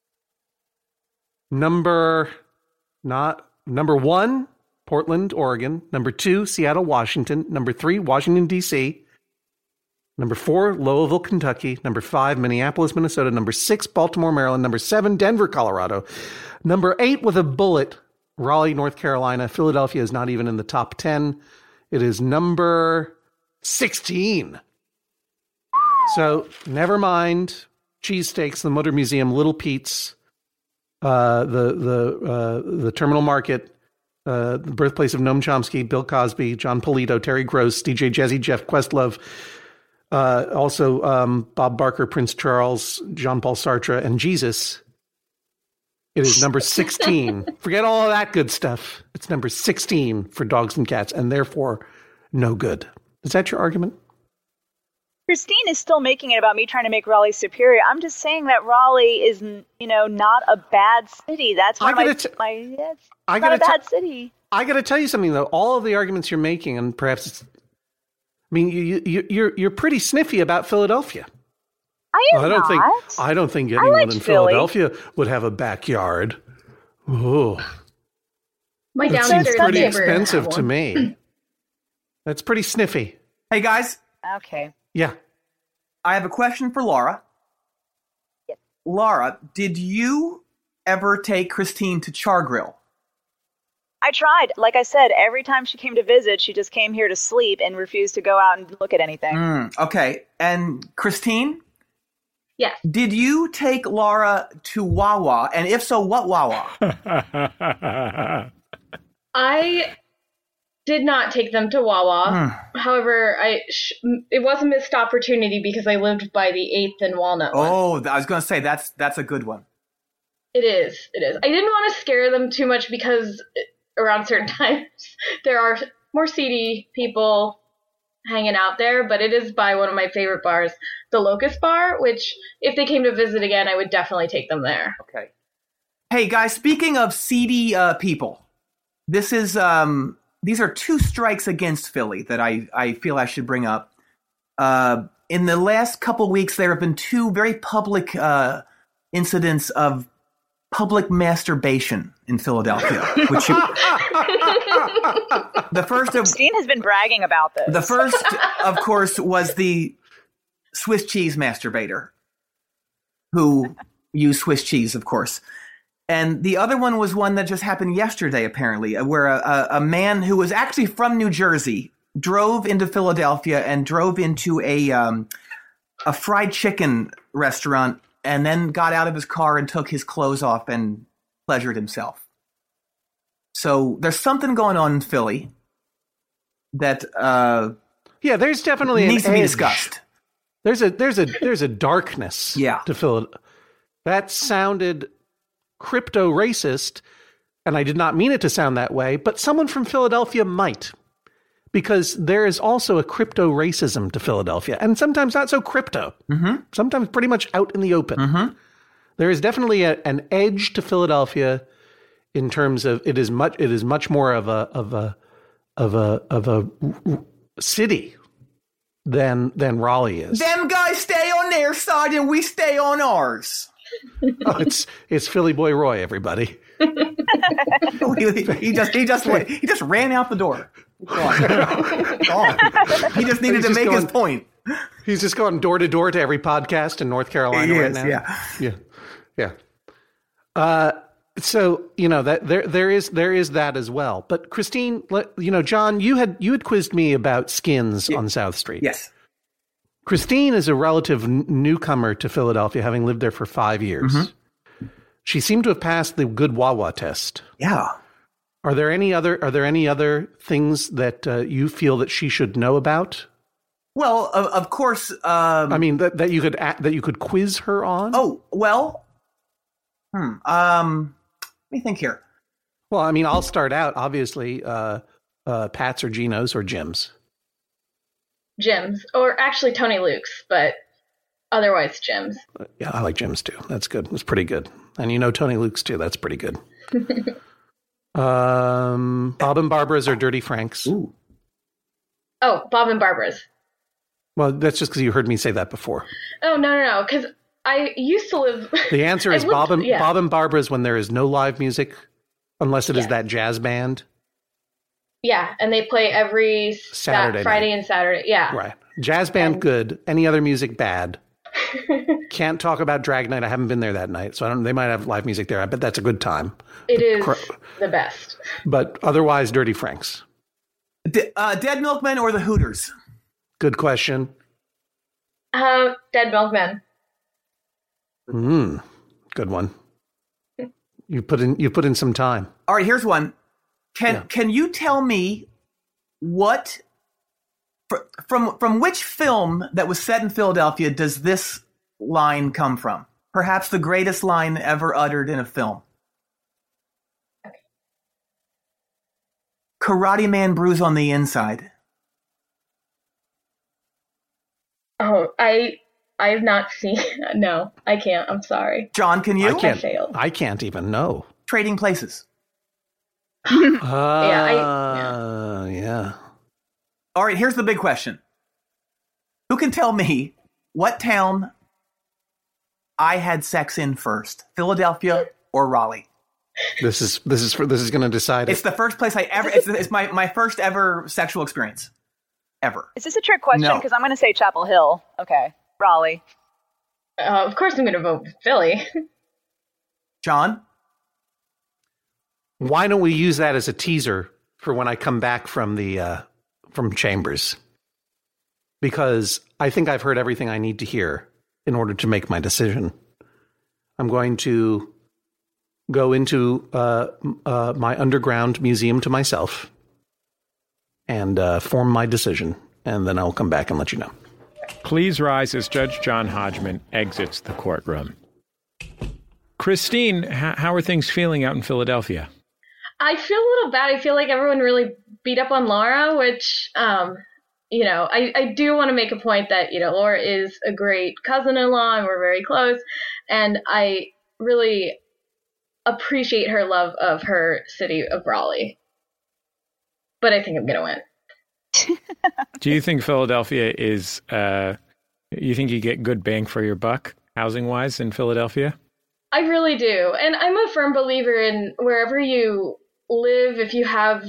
Number 1, Portland, Oregon. Number 2, Seattle, Washington. Number 3, Washington, D.C. Number 4, Louisville, Kentucky. Number 5, Minneapolis, Minnesota. Number 6, Baltimore, Maryland. Number 7, Denver, Colorado. Number 8 with a bullet, Raleigh, North Carolina. Philadelphia is not even in the top 10. It is number 16. So never mind cheesesteaks, the Motor Museum, Little Pete's, the Terminal Market, the birthplace of Noam Chomsky, Bill Cosby, John Polito, Terry Gross, DJ Jazzy, Jeff Questlove, also Bob Barker, Prince Charles, Jean-Paul Sartre, and Jesus. It is number 16. Forget all of that good stuff. It's number 16 for dogs and cats, and therefore no good. Is that your argument? Christine is still making it about me trying to make Raleigh superior. I'm just saying that Raleigh is, not a bad city. That's one of it's not a bad city. I got to tell you something, though. All of the arguments you're making, and perhaps you're pretty sniffy about Philadelphia. I don't think anyone in Philadelphia would have a backyard. Oh, my that seems pretty expensive to me. That's pretty sniffy. Hey guys. Okay. Yeah. I have a question for Laura. Yes. Laura, did you ever take Christine to Char Grill? I tried. Like I said, every time she came to visit, she just came here to sleep and refused to go out and look at anything. Okay. And Christine? Yes. Did you take Laura to Wawa? And if so, what Wawa? I did not take them to Wawa. However, it was a missed opportunity because I lived by the 8th and Walnut one. Oh, I was going to say, that's a good one. It is. I didn't want to scare them too much because around certain times there are more seedy people hanging out there, but it is by one of my favorite bars, the Locust Bar, which if they came to visit again, I would definitely take them there. Okay. Hey guys, speaking of seedy people, this is these are two strikes against Philly that I feel I should bring up. In the last couple weeks, there have been two very public incidents of public masturbation in Philadelphia. Which the first of Christine has been bragging about this. The first, of course, was the Swiss cheese masturbator, who used Swiss cheese, of course. And the other one was one that just happened yesterday, apparently, where a man who was actually from New Jersey drove into Philadelphia and drove into a fried chicken restaurant and then got out of his car and took his clothes off and pleasured himself. So there's something going on in Philly that there's definitely needs to be edge. discussed. There's a darkness to Philadelphia. That sounded crypto racist, and I did not mean it to sound that way, but someone from Philadelphia might. Because there is also a crypto racism to Philadelphia, and sometimes not so crypto. Mm-hmm. Sometimes pretty much out in the open. Mm-hmm. There is definitely an edge to Philadelphia in terms of it is much more of a city than Raleigh is. Them guys stay on their side and we stay on ours. Oh, it's Philly Boy Roy, everybody. he just ran out the door. Go on. He just needed to make his point. He's just going door to door to every podcast in North Carolina right now. Yeah. So that there is that as well. But Christine, John, you had quizzed me about skins on South Street. Yes. Christine is a relative newcomer to Philadelphia, having lived there for 5 years. Mm-hmm. She seemed to have passed the good Wawa test. Yeah. Are there any other things that you feel that she should know about? Well, of course. I mean that you could quiz her on. Oh well. Let me think here. Well, I mean, I'll start out. Obviously, Pat's or Geno's or Jim's. Jim's, or actually Tony Luke's, but otherwise Jim's. Yeah, I like Jim's too. That's good. It's pretty good. And Tony Luke's too. That's pretty good. Bob and Barbara's or Dirty Frank's? Ooh. Oh, Bob and Barbara's. Well, that's just because you heard me say that before. Oh, no, because I used to live... The answer is Bob and Barbara's when there is no live music, unless it is that jazz band. Yeah, and they play every Saturday Friday night. And Saturday. Yeah. Right. Jazz band, good. Any other music, bad. Can't talk about Drag Night. I haven't been there that night, so they might have live music there. I bet that's a good time. It is the best. But otherwise, Dirty Frank's. Dead Milkmen or the Hooters? Good question. Dead Milkmen. Good one. You put in some time. All right, here's one. Can you tell me what from which film that was set in Philadelphia does this line come from? Perhaps the greatest line ever uttered in a film. Okay. Karate Man bruise on the inside. Oh, I have not seen. No, I can't. I'm sorry. John, can you? I can't even know. Trading Places. Yeah. All right, here's the big question. Who can tell me what town I had sex in first? Philadelphia or Raleigh? This is going to decide it. It's the first place I ever. It's my first ever sexual experience. Ever. Is this a trick question? No. Because I'm going to say Chapel Hill. Okay. Raleigh. Of course I'm going to vote Philly. John? Why don't we use that as a teaser for when I come back from from Chambers? Because I think I've heard everything I need to hear in order to make my decision. I'm going to go into my underground museum to myself and form my decision, and then I'll come back and let you know. Please rise as Judge John Hodgman exits the courtroom. Christine, how are things feeling out in Philadelphia? I feel a little bad. I feel like everyone really beat up on Laura, which, I do want to make a point that, Laura is a great cousin-in-law and we're very close. And I really appreciate her love of her city of Raleigh. But I think I'm going to win. Do you think Philadelphia is, you think you get good bang for your buck housing-wise in Philadelphia? I really do. And I'm a firm believer in wherever you live, if you have,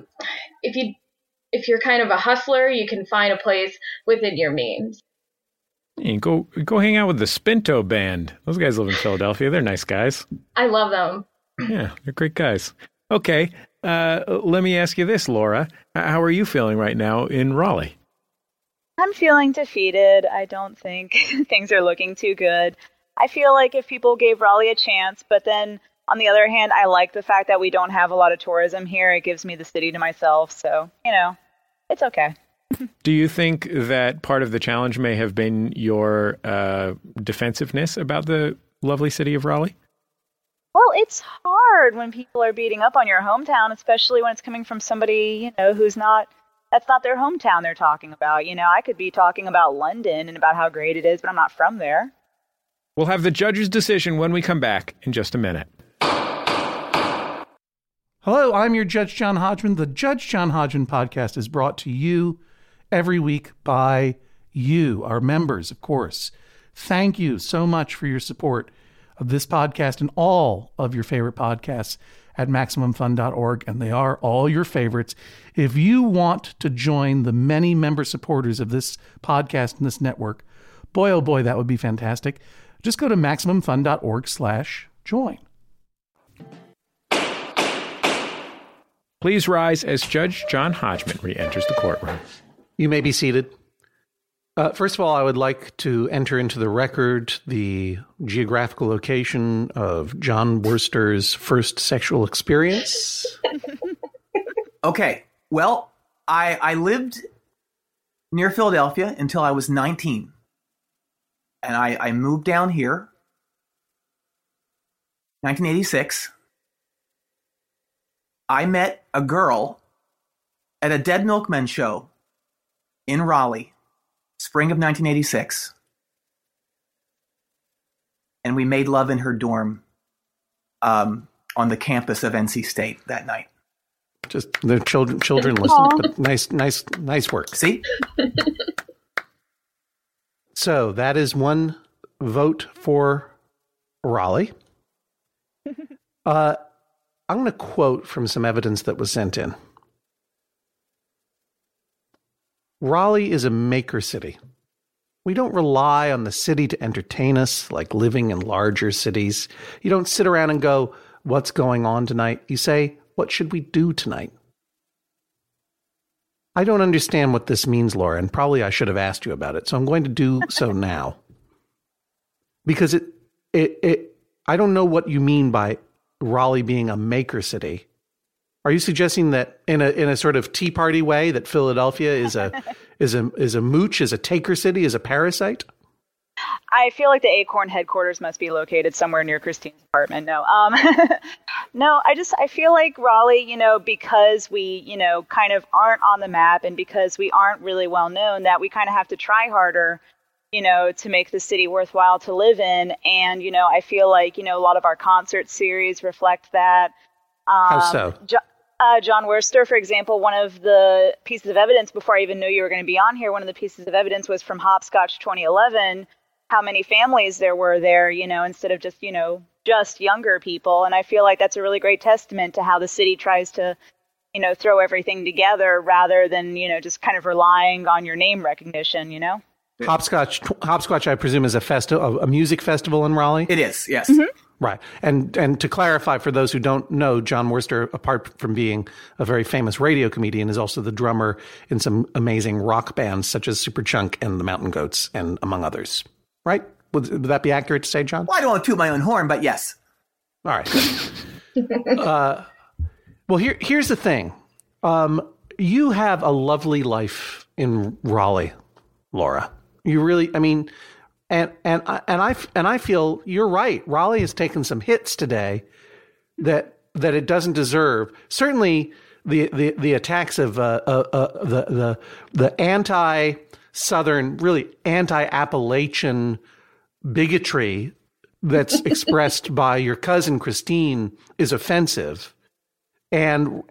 if you're kind of a hustler, you can find a place within your means. You go hang out with the Spinto Band. Those guys live in Philadelphia. They're nice guys. I love them. Yeah, they're great guys. Okay, let me ask you this, Laura. How are you feeling right now in Raleigh? I'm feeling defeated. I don't think things are looking too good. I feel like if people gave Raleigh a chance, but then on the other hand, I like the fact that we don't have a lot of tourism here. It gives me the city to myself. So, it's okay. Do you think that part of the challenge may have been your defensive-ness about the lovely city of Raleigh? Well, it's hard when people are beating up on your hometown, especially when it's coming from somebody, that's not their hometown they're talking about. I could be talking about London and about how great it is, but I'm not from there. We'll have the judge's decision when we come back in just a minute. Hello, I'm your Judge John Hodgman. The Judge John Hodgman podcast is brought to you every week by you, our members, of course. Thank you so much for your support of this podcast and all of your favorite podcasts at MaximumFun.org, and they are all your favorites. If you want to join the many member supporters of this podcast and this network, boy, oh boy, that would be fantastic. Just go to MaximumFun.org/join. Please rise as Judge John Hodgman re-enters the courtroom. You may be seated. First of all, I would like to enter into the record the geographical location of John Worster's first sexual experience. Okay. Well, I lived near Philadelphia until I was 19. And I moved down here, 1986. I met a girl at a Dead Milkmen show in Raleigh, spring of 1986. And we made love in her dorm on the campus of NC State that night. Just the children listen. But nice work. See? So that is one vote for Raleigh. I'm going to quote from some evidence that was sent in. Raleigh is a maker city. We don't rely on the city to entertain us like living in larger cities. You don't sit around and go, what's going on tonight? You say, what should we do tonight? I don't understand what this means, Laura, and probably I should have asked you about it. So I'm going to do so now. Because I don't know what you mean by Raleigh being a maker city. Are you suggesting that in a sort of Tea Party way that Philadelphia is a mooch, is a taker city, is a parasite? I feel like the Acorn headquarters must be located somewhere near Christine's apartment. No, no. I feel like Raleigh, because we, kind of aren't on the map, and because we aren't really well known, that we kind of have to try harder, to make the city worthwhile to live in. And I feel like a lot of our concert series reflect that. How so? John Worster, for example, one of the pieces of evidence before I even knew you were going to be on here, one of the pieces of evidence was from Hopscotch 2011, how many families there were there, instead of just younger people. And I feel like that's a really great testament to how the city tries to, throw everything together rather than, just kind of relying on your name recognition, Hopscotch, I presume, is a music festival in Raleigh? It is, yes. Mm-hmm. Right. And to clarify, for those who don't know, John Worster, apart from being a very famous radio comedian, is also the drummer in some amazing rock bands such as Superchunk and the Mountain Goats, and among others. Right? Would that be accurate to say, John? Well, I don't want to toot my own horn, but yes. All right. Well, here's the thing. You have a lovely life in Raleigh, Laura. You really, and I feel you're right. Raleigh has taken some hits today that it doesn't deserve. Certainly, the attacks of the anti-Southern, really anti-Appalachian bigotry that's expressed by your cousin Christine is offensive, and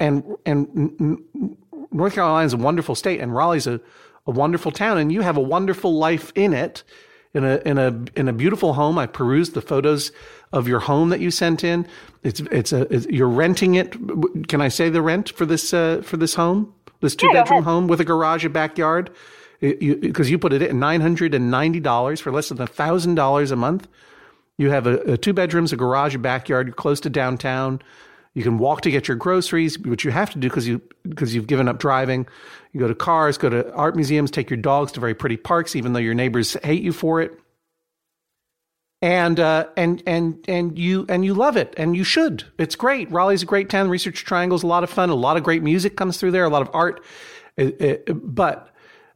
North Carolina is a wonderful state, and Raleigh's a wonderful town, and you have a wonderful life in it, in a beautiful home. I perused the photos of your home that you sent in. You're renting it. Can I say the rent for this home? This 2-bedroom home with a garage, a backyard? Because you put it at $990 for less than $1,000 a month. You have a 2 bedrooms, a garage, a backyard. You're close to downtown. You can walk to get your groceries, which you have to do because you've given up driving. You go to cars, go to art museums, take your dogs to very pretty parks, even though your neighbors hate you for it. And you love it, and you should. It's great. Raleigh's a great town. Research Triangle's a lot of fun. A lot of great music comes through there. A lot of art. But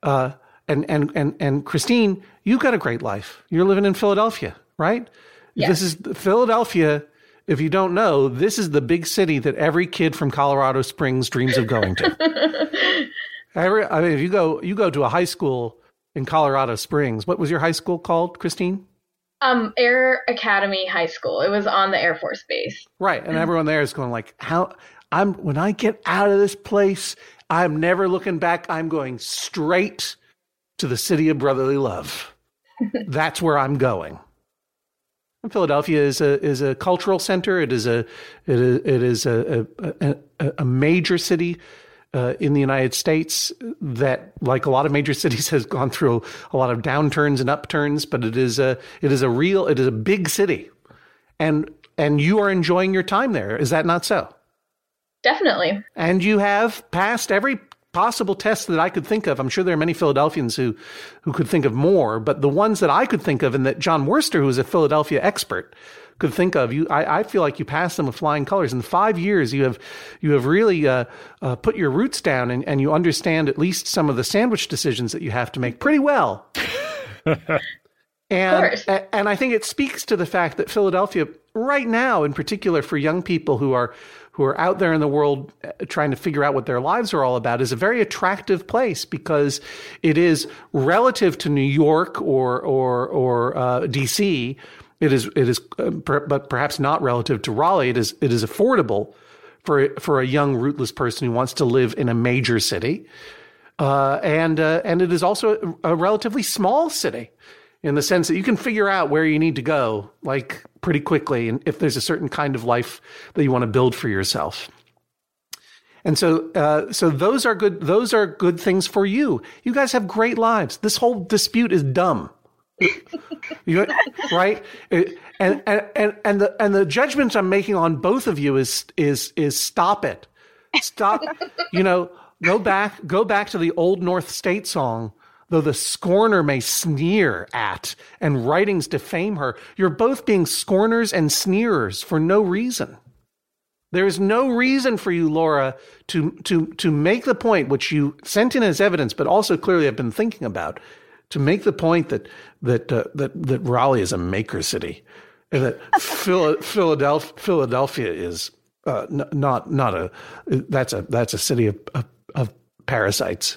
Christine, you've got a great life. You're living in Philadelphia, right? Yes. This is Philadelphia. If you don't know, this is the big city that every kid from Colorado Springs dreams of going to. If you go to a high school in Colorado Springs, what was your high school called, Christine? Air Academy High School. It was on the Air Force Base. Right, and everyone there is going like, when I get out of this place, I'm never looking back. I'm going straight to the city of brotherly love. That's where I'm going. And Philadelphia is a cultural center. It is a major city in the United States that, like a lot of major cities, has gone through a lot of downturns and upturns. But it is a big city, and you are enjoying your time there. Is that not so? Definitely. And you have passed every possible test that I could think of. I'm sure there are many Philadelphians who could think of more, but the ones that I could think of, and that John Worster, who is a Philadelphia expert, could think of, I feel like you passed them with flying colors. In 5 years, you have really put your roots down, and you understand at least some of the sandwich decisions that you have to make pretty well. And I think it speaks to the fact that Philadelphia, right now, in particular for young people who are out there in the world trying to figure out what their lives are all about, is a very attractive place because it is relative to New York or D.C. It is, but perhaps not relative to Raleigh. It is affordable for a young rootless person who wants to live in a major city, and it is also a relatively small city, in the sense that you can figure out where you need to go, like, pretty quickly, and if there's a certain kind of life that you want to build for yourself. And so those are good. Those are good things for you. You guys have great lives. This whole dispute is dumb, right? And the judgment I'm making on both of you is stop it. Stop. Go back to the old North State song. Though the scorner may sneer at, and writings defame her, you're both being scorners and sneerers for no reason. There is no reason for you, Laura, to make the point, which you sent in as evidence, but also clearly have been thinking about, to make the point that Raleigh is a maker city, and that Philadelphia is not a that's a city of parasites.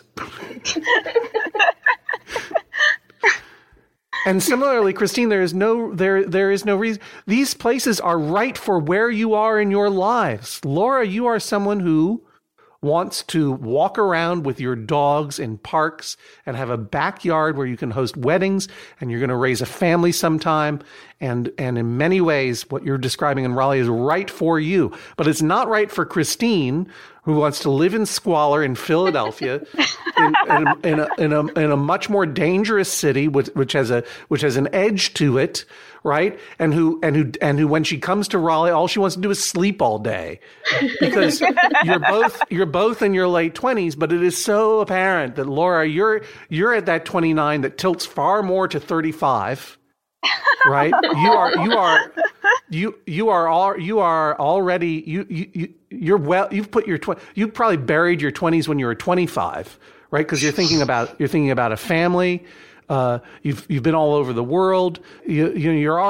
And similarly, Christine, there is no reason. These places are right for where you are in your lives. Laura, you are someone who wants to walk around with your dogs in parks and have a backyard where you can host weddings, and you're going to raise a family sometime. And in many ways, what you're describing in Raleigh is right for you. But it's not right for Christine, who wants to live in squalor in Philadelphia, in a much more dangerous city, which has an edge to it, right? And who when she comes to Raleigh, all she wants to do is sleep all day, because you're both in your late 20s. But it is so apparent that, Laura, you're at that 29 that tilts far more to 35. Right? You are already you've put you probably buried your 20s when you were 25, right? Because you're thinking about a family. You've been all over the world.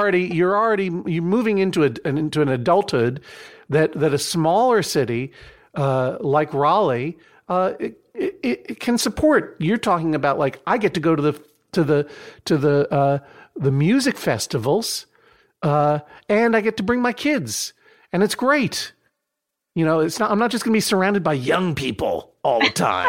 You're moving into an adulthood that a smaller city like Raleigh, it can support. You're talking about like I get to go to the music festivals, and I get to bring my kids, and it's great. You know, it's not. I'm not just going to be surrounded by young people all the time.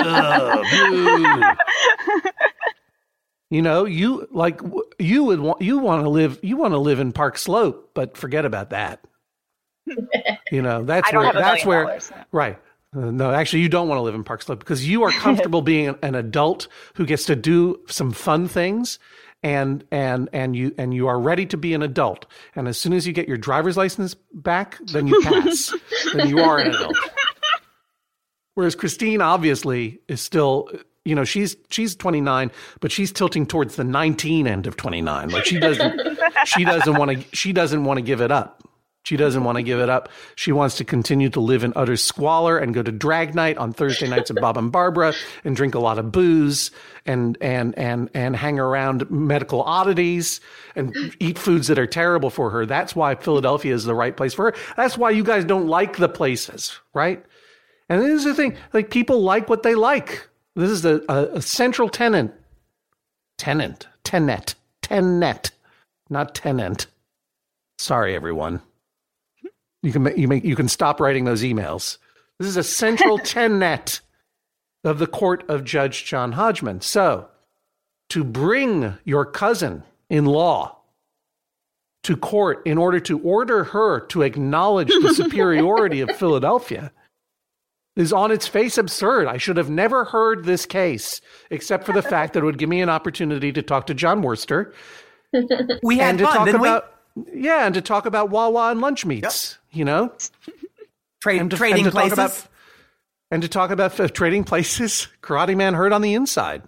You know, you want to live in Park Slope, but forget about that. You know, that's where right. No, actually, you don't want to live in Park Slope because you are comfortable being an adult who gets to do some fun things, and you are ready to be an adult. And as soon as you get your driver's license back, then you pass. Then you are an adult. Whereas Christine obviously is still, you know, she's 29, but she's tilting towards the 19 end of 29. Like she doesn't want to give it up. She doesn't want to give it up. She wants to continue to live in utter squalor and go to drag night on Thursday nights at Bob and Barbara and drink a lot of booze and hang around medical oddities and eat foods that are terrible for her. That's why Philadelphia is the right place for her. That's why you guys don't like the places, right? And this is the thing, like people like what they like. This is a central tenet, not tenant. Sorry, everyone. You can stop writing those emails. This is a central tenet of the court of Judge John Hodgman. So, to bring your cousin-in-law to court in order to order her to acknowledge the superiority of Philadelphia is on its face absurd. I should have never heard this case, except for the fact that it would give me an opportunity to talk to John Worster. We had fun, didn't we? Yeah, and to talk about Wawa and lunch meats, you know? Trading places. And to talk about trading places. Karate Man hurt on the inside.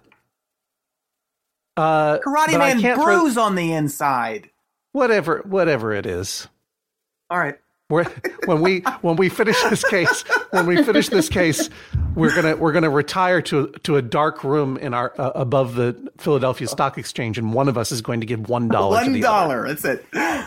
Karate Man bruise on the inside. Whatever it is. All right. When we finish this case, we're gonna retire to a dark room in our above the Philadelphia Stock Exchange, and one of us is going to give $1 to the other. That's it.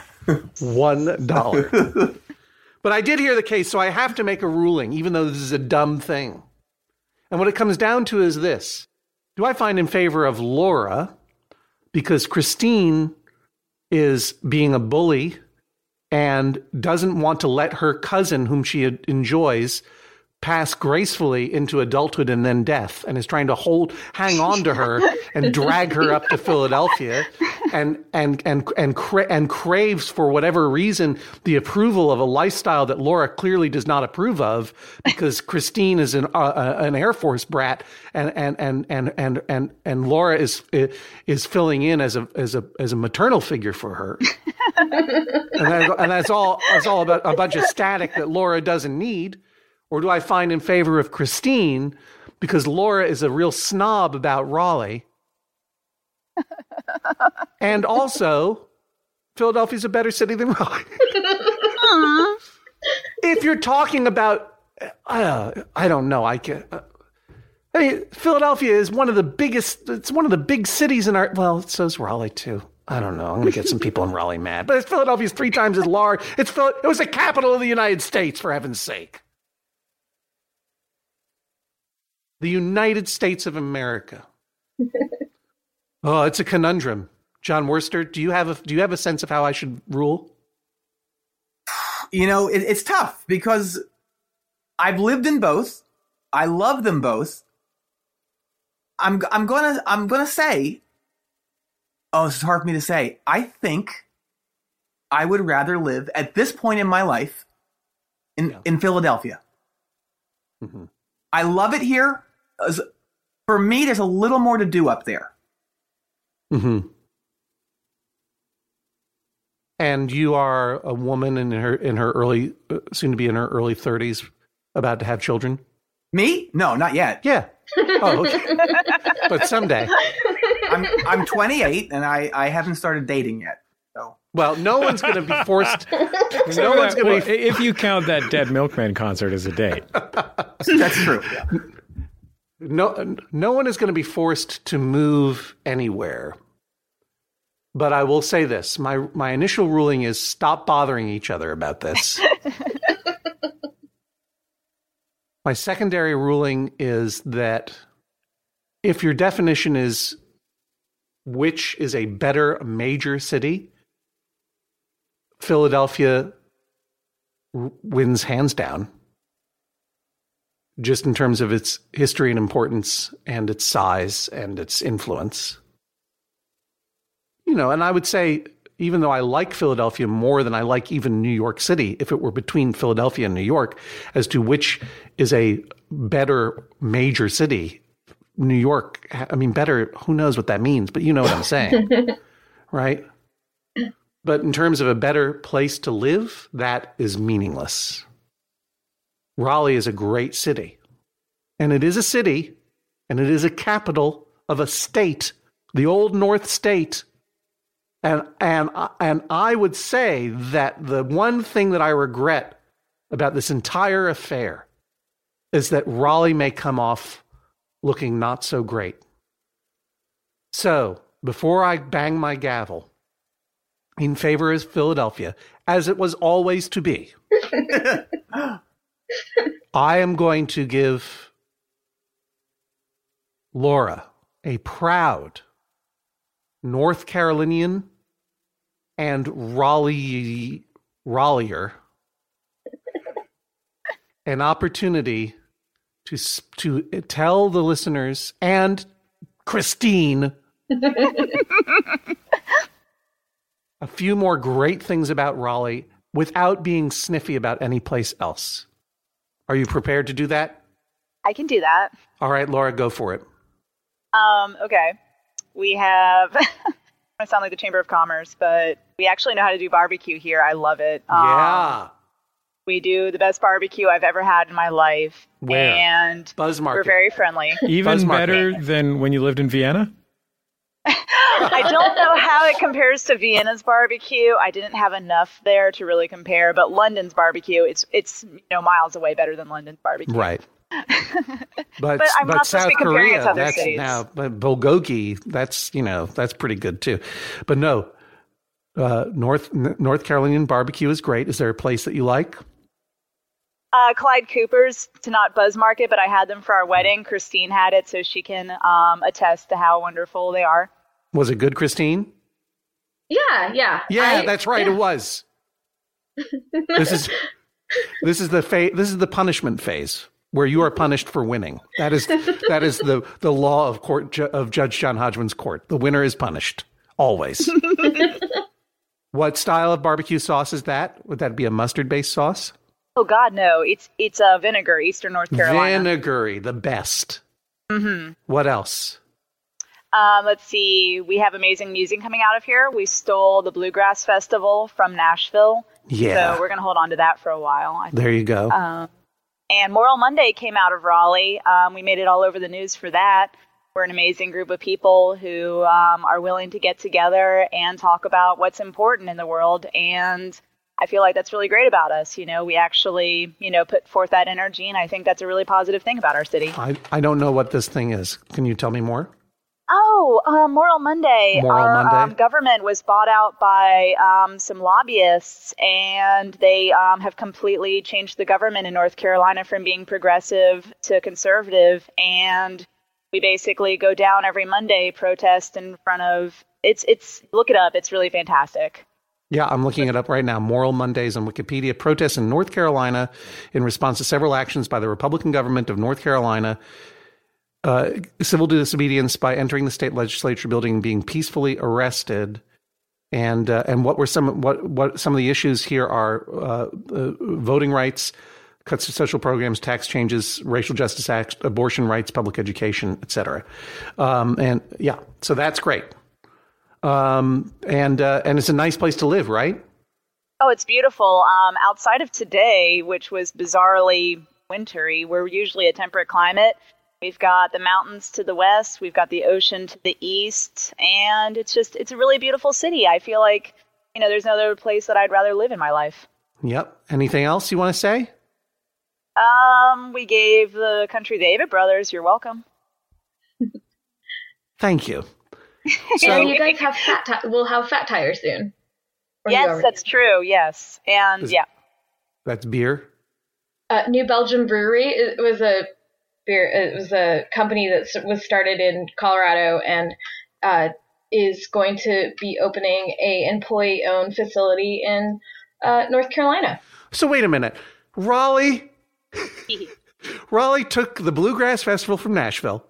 $1. But I did hear the case, so I have to make a ruling, even though this is a dumb thing. And what it comes down to is this: do I find in favor of Laura because Christine is being a bully and doesn't want to let her cousin, whom she enjoys, pass gracefully into adulthood and then death, and is trying to hang on to her and drag her up to Philadelphia, and craves for whatever reason the approval of a lifestyle that Laura clearly does not approve of, because Christine is an Air Force brat, and Laura is filling in as a maternal figure for her. and that's all about a bunch of static that Laura doesn't need. Or do I find in favor of Christine because Laura is a real snob about Raleigh? And also, Philadelphia's a better city than Raleigh. If you're talking about, I don't know, Philadelphia is one of the biggest, it's one of the big cities in our, well, so's Raleigh too. I don't know. I'm going to get some people in Raleigh mad. But Philadelphia's 3 times as large. It was the capital of the United States, for heaven's sake. The United States of America. Oh, it's a conundrum. John Worster, do you have a sense of how I should rule? You know, it's tough because I've lived in both. I love them both. I'm gonna say, oh, this is hard for me to say. I think I would rather live at this point in my life in Philadelphia. Mm-hmm. I love it here. For me, there's a little more to do up there. Mm-hmm. And you are a woman in her early, soon to be in her early 30s, about to have children? Me? No, not yet. Yeah. Oh, okay. But someday. I'm 28 and I haven't started dating yet. So. Well, no one's going to be forced. If you count that Dead Milkman concert as a date. That's true. Yeah. No one is going to be forced to move anywhere. But I will say this. My initial ruling is stop bothering each other about this. My secondary ruling is that if your definition is which is a better major city, Philadelphia wins hands down, just in terms of its history and importance and its size and its influence. You know, and I would say, even though I like Philadelphia more than I like even New York City, if it were between Philadelphia and New York as to which is a better major city, New York, I mean, better, who knows what that means, but you know what I'm saying, right? But in terms of a better place to live, that is meaningless. Raleigh is a great city, and it is a city, and it is a capital of a state, the Old North State. And I would say that the one thing that I regret about this entire affair is that Raleigh may come off looking not so great. So, before I bang my gavel in favor of Philadelphia, as it was always to be, I am going to give Laura a proud North Carolinian and Raleighyer an opportunity to tell the listeners and Christine a few more great things about Raleigh without being sniffy about any place else. Are you prepared to do that? I can do that. All right, Laura, go for it. Okay. We have, I sound like the Chamber of Commerce, but we actually know how to do barbecue here. I love it. Yeah. We do the best barbecue I've ever had in my life. Where? And Buzz Market. we're very friendly. Even better than when you lived in Vienna? I don't know how it compares to Vienna's barbecue. I didn't have enough there to really compare, but London's barbecue, it's miles away better than London's barbecue. Right. But I'm not supposed to South be comparing it Korea, to other that's cities. now, but bulgogi, that's pretty good too. But no, North Carolinian barbecue is great. Is there a place that you like? Clyde Cooper's, to not Buzz Market, but I had them for our wedding. Christine had it, so she can attest to how wonderful they are. Was it good, Christine? Yeah. Yeah, that's right. Yeah. It was. This is the punishment phase where you are punished for winning. That is the law of Judge John Hodgman's court. The winner is punished always. What style of barbecue sauce is that? Would that be a mustard-based sauce? Oh God, no! It's vinegar, Eastern North Carolina. Vinegary, the best. Mm-hmm. What else? Let's see. We have amazing music coming out of here. We stole the Bluegrass Festival from Nashville. Yeah. So we're going to hold on to that for a while. I think. There you go. And Moral Monday came out of Raleigh. We made it all over the news for that. We're an amazing group of people who are willing to get together and talk about what's important in the world. And I feel like that's really great about us. You know, we actually, put forth that energy. And I think that's a really positive thing about our city. I don't know what this thing is. Can you tell me more? Oh, Moral Monday. Our government was bought out by some lobbyists, and they have completely changed the government in North Carolina from being progressive to conservative. And we basically go down every Monday, protest in front of it's look it up. It's really fantastic. Yeah, I'm looking it up right now. Moral Mondays on Wikipedia. Protests in North Carolina in response to several actions by the Republican government of North Carolina. Civil disobedience by entering the state legislature building and being peacefully arrested. And what some of the issues here are voting rights, cuts to social programs, tax changes, racial justice act, abortion rights, public education, etc. So that's great. And it's a nice place to live, right? Oh, it's beautiful. Outside of today, which was bizarrely wintry, we're usually a temperate climate. We've got the mountains to the west, we've got the ocean to the east, and it's a really beautiful city. I feel like, there's no other place that I'd rather live in my life. Yep. Anything else you want to say? We gave the country the Avett Brothers. You're welcome. Thank you. And you guys have we'll have Fat Tire soon. Yes, that's true. Yes. And yeah. That's beer? New Belgium Brewery. It was a beer. It was a company that was started in Colorado and is going to be opening a employee-owned facility in North Carolina. So wait a minute, Raleigh took the Bluegrass Festival from Nashville,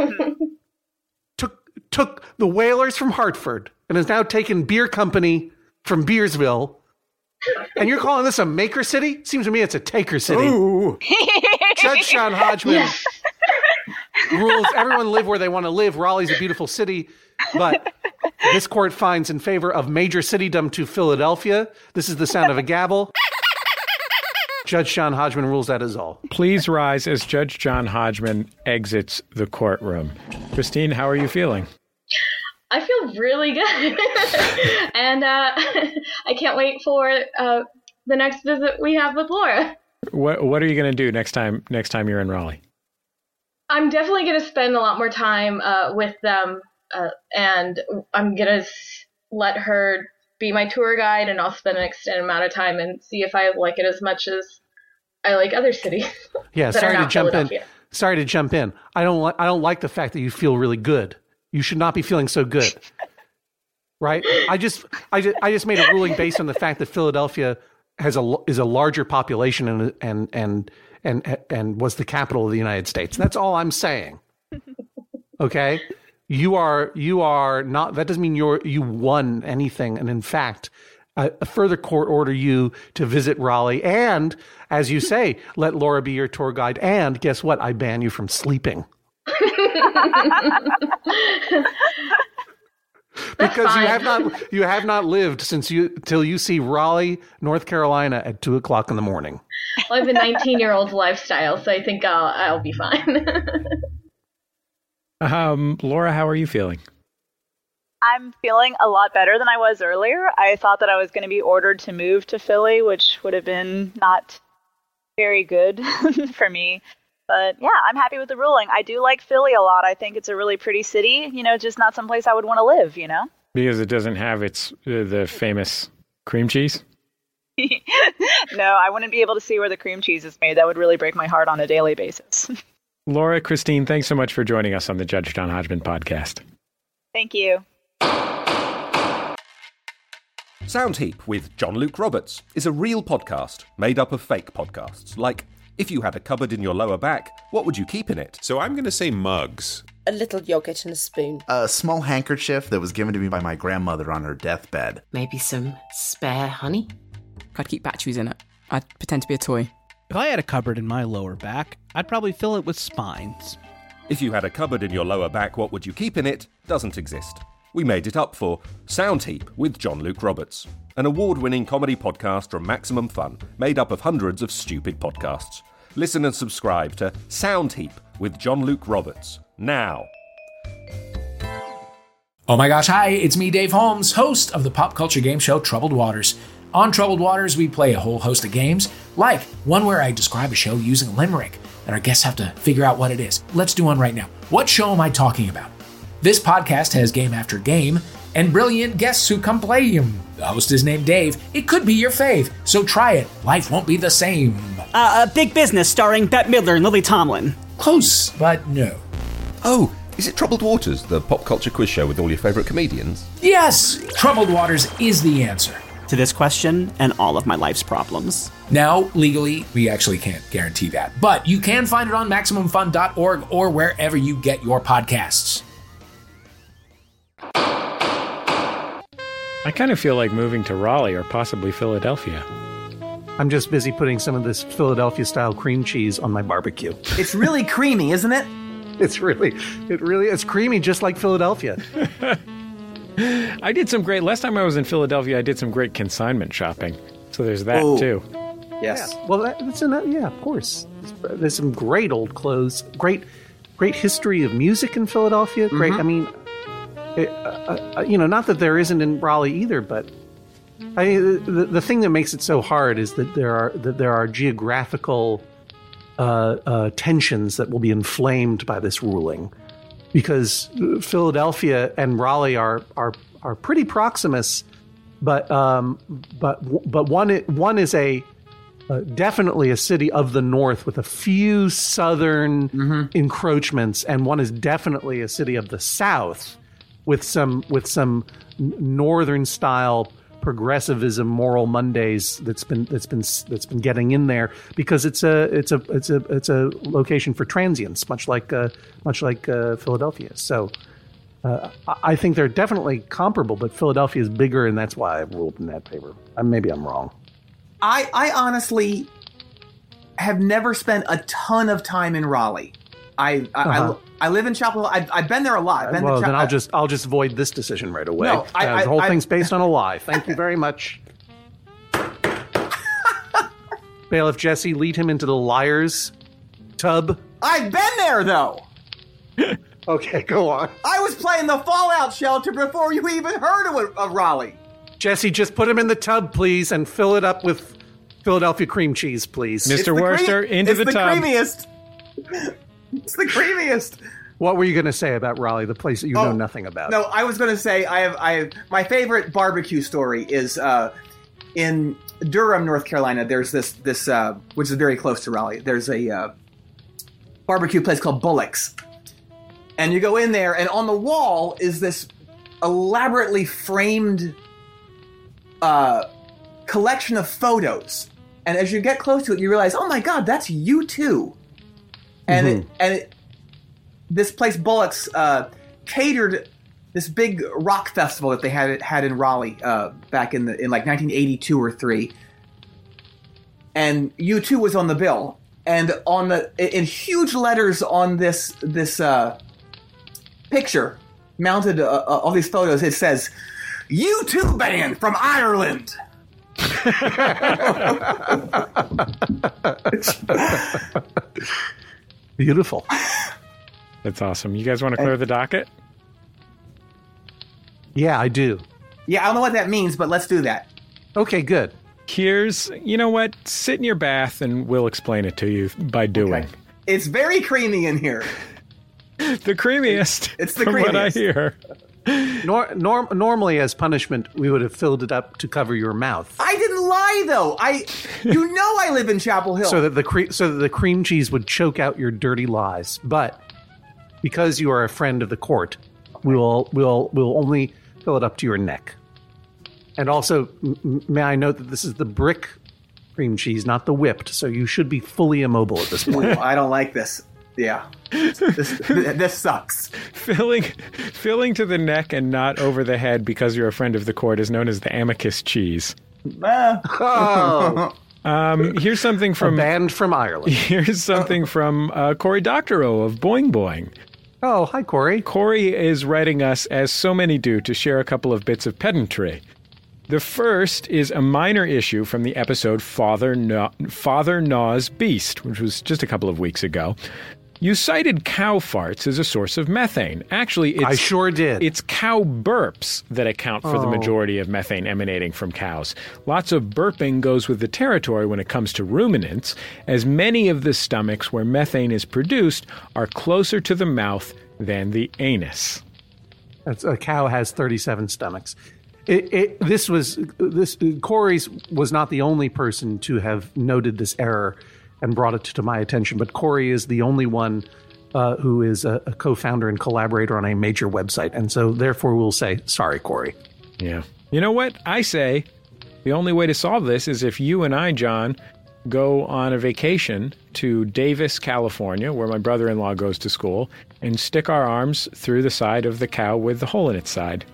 took the Whalers from Hartford, and has now taken Beer Company from Beersville. And you're calling this a maker city? Seems to me it's a taker city. Ooh. Judge John Hodgman rules everyone live where they want to live. Raleigh's a beautiful city, but this court finds in favor of major citydom to Philadelphia. This is the sound of a gavel. Judge John Hodgman rules that is all. Please rise as Judge John Hodgman exits the courtroom. Christine, how are you feeling? I feel really good. And I can't wait for the next visit we have with Laura. What are you going to do next time you're in Raleigh? I'm definitely going to spend a lot more time with them, and I'm going to let her be my tour guide, and I'll spend an extended amount of time and see if I like it as much as I like other cities. Yeah, sorry to jump in. I don't like the fact that you feel really good. You should not be feeling so good, right? I just made a ruling based on the fact that Philadelphia is a larger population and was the capital of the United States. That's all I'm saying. Okay, you are not. That doesn't mean you won anything. And in fact, a further court order you to visit Raleigh, and as you say, let Laura be your tour guide. And guess what? I ban you from sleeping. Because you have not lived till you see Raleigh, North Carolina at 2:00 in the morning. Well, I have a 19-year-old lifestyle, so I think I'll be fine. Laura, how are you feeling? I'm feeling a lot better than I was earlier. I thought that I was going to be ordered to move to Philly, which would have been not very good for me. But yeah, I'm happy with the ruling. I do like Philly a lot. I think it's a really pretty city, just not someplace I would want to live, Because it doesn't have the famous cream cheese? No, I wouldn't be able to see where the cream cheese is made. That would really break my heart on a daily basis. Laura, Christine, thanks so much for joining us on the Judge John Hodgman podcast. Thank you. Soundheap with John Luke Roberts is a real podcast made up of fake podcasts, like if you had a cupboard in your lower back, what would you keep in it? So I'm going to say mugs. A little yogurt and a spoon. A small handkerchief that was given to me by my grandmother on her deathbed. Maybe some spare honey. I'd keep batteries in it. I'd pretend to be a toy. If I had a cupboard in my lower back, I'd probably fill it with spines. If you had a cupboard in your lower back, what would you keep in it? Doesn't exist. We made it up for Soundheap with John Luke Roberts, an award-winning comedy podcast from Maximum Fun, made up of hundreds of stupid podcasts. Listen and subscribe to Soundheap with John Luke Roberts now. Oh my gosh, hi, it's me, Dave Holmes, host of the pop culture game show Troubled Waters. On Troubled Waters, we play a whole host of games, like one where I describe a show using a limerick, and our guests have to figure out what it is. Let's do one right now. What show am I talking about? This podcast has game after game, and brilliant guests who come play him. The host is named Dave. It could be your fave, so try it. Life won't be the same. Big Business starring Bette Midler and Lily Tomlin. Close, but no. Oh, is it Troubled Waters, the pop culture quiz show with all your favourite comedians? Yes, Troubled Waters is the answer to this question and all of my life's problems. Now, legally, we actually can't guarantee that, but you can find it on MaximumFun.org or wherever you get your podcasts. I kind of feel like moving to Raleigh or possibly Philadelphia. I'm just busy putting some of this Philadelphia-style cream cheese on my barbecue. It's really creamy, isn't it? It's creamy just like Philadelphia. Last time I was in Philadelphia, I did some great consignment shopping. So there's that too. Yes. Yeah. Well, of course. There's some great old clothes, great history of music in Philadelphia. Great, I mean, not that there isn't in Raleigh either, but the thing that makes it so hard is that there are geographical tensions that will be inflamed by this ruling, because Philadelphia and Raleigh are pretty proximus, but one is a definitely a city of the north with a few southern encroachments, and one is definitely a city of the south with some northern style progressivism, moral Mondays that's been getting in there, because it's a location for transients, much like Philadelphia. So I think they're definitely comparable, but Philadelphia is bigger, and that's why I ruled in that favor. Maybe I'm wrong. I honestly have never spent a ton of time in Raleigh. I live in Chapel Hill. I've been there a lot. Then I'll just void this decision right away. No, the whole thing's based on a lie. Thank you very much. Bailiff Jesse, lead him into the liar's tub. I've been there, though. Okay, go on. I was playing the Fallout shelter before you even heard of Raleigh. Jesse, just put him in the tub, please, and fill it up with Philadelphia cream cheese, please. Mr. Worcester, into the tub. Creamiest. It's the creamiest. What were you going to say about Raleigh, the place that you know nothing about? No, I was going to say I have my favorite barbecue story is in Durham, North Carolina. There's this which is very close to Raleigh. There's a barbecue place called Bullock's, and you go in there, and on the wall is this elaborately framed collection of photos. And as you get close to it, you realize, oh my God, that's U2. And this place, Bullock's, catered this big rock festival that they had in Raleigh back in like 1982 or 3. And U2 was on the bill. And in huge letters on this picture, mounted all these photos, it says, U2 band from Ireland. Beautiful. That's awesome. You guys want to clear the docket? Yeah, I do. Yeah, I don't know what that means, but let's do that. Okay, good. You know what? Sit in your bath and we'll explain it to you by doing. Okay. It's very creamy in here. The creamiest. It's the from creamiest. What I hear. Normally, as punishment, we would have filled it up to cover your mouth. I didn't lie, though. You know, I live in Chapel Hill, so that the cream cheese would choke out your dirty lies. But because you are a friend of the court, we'll only fill it up to your neck. And also, may I note that this is the brick cream cheese, not the whipped. So you should be fully immobile at this point. I don't like this. Yeah. This sucks. Filling to the neck and not over the head because you're a friend of the court is known as the amicus cheese. Oh. Here's something from... A band from Ireland. Here's something from Cory Doctorow of Boing Boing. Oh, hi, Cory. Cory is writing us, as so many do, to share a couple of bits of pedantry. The first is a minor issue from the episode Father Gnaws Beast, which was just a couple of weeks ago. You cited cow farts as a source of methane. Actually, I sure did. It's cow burps that account for the majority of methane emanating from cows. Lots of burping goes with the territory when it comes to ruminants, as many of the stomachs where methane is produced are closer to the mouth than the anus. A cow has 37 stomachs. Cory's was not the only person to have noted this error and brought it to my attention, but Cory is the only one who is a co-founder and collaborator on a major website, and so therefore we'll say, sorry, Cory. Yeah. You know what? I say the only way to solve this is if you and I, John, go on a vacation to Davis, California, where my brother-in-law goes to school, and stick our arms through the side of the cow with the hole in its side.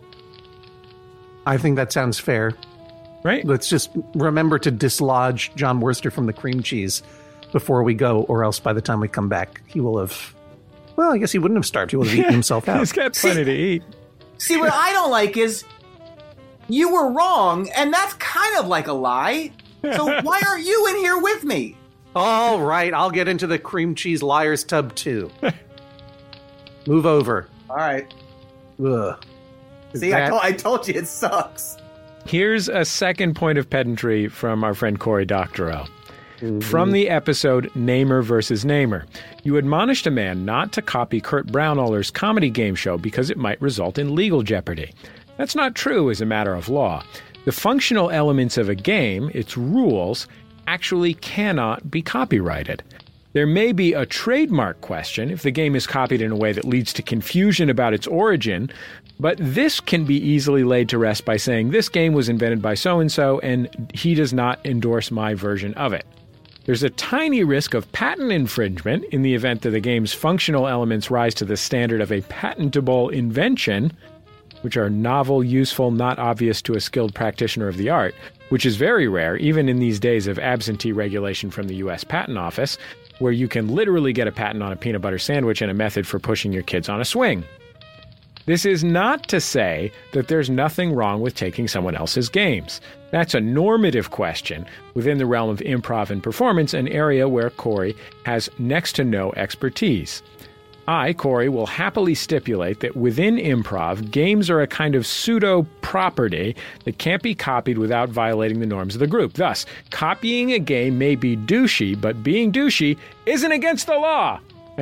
I think that sounds fair. Right. Let's just remember to dislodge John Worcester from the cream cheese before we go, or else by the time we come back, he will have... Well, I guess he wouldn't have starved. He would have eaten himself out. He's got plenty to eat. See, what I don't like is you were wrong, and that's kind of like a lie. So why aren't you in here with me? All right, I'll get into the cream cheese liar's tub, too. Move over. All right. Ugh. See, I told you it sucks. Here's a second point of pedantry from our friend Cory Doctorow. Mm-hmm. From the episode Namer vs. Namer, you admonished a man not to copy Kurt Browneller's comedy game show because it might result in legal jeopardy. That's not true as a matter of law. The functional elements of a game, its rules, actually cannot be copyrighted. There may be a trademark question if the game is copied in a way that leads to confusion about its origin, but this can be easily laid to rest by saying this game was invented by so-and-so and he does not endorse my version of it. There's a tiny risk of patent infringement in the event that the game's functional elements rise to the standard of a patentable invention, which are novel, useful, not obvious to a skilled practitioner of the art, which is very rare even in these days of absentee regulation from the U.S. Patent Office, where you can literally get a patent on a peanut butter sandwich and a method for pushing your kids on a swing. This is not to say that there's nothing wrong with taking someone else's games. That's a normative question within the realm of improv and performance, an area where Corey has next to no expertise. I, Corey, will happily stipulate that within improv, games are a kind of pseudo-property that can't be copied without violating the norms of the group. Thus, copying a game may be douchey, but being douchey isn't against the law! !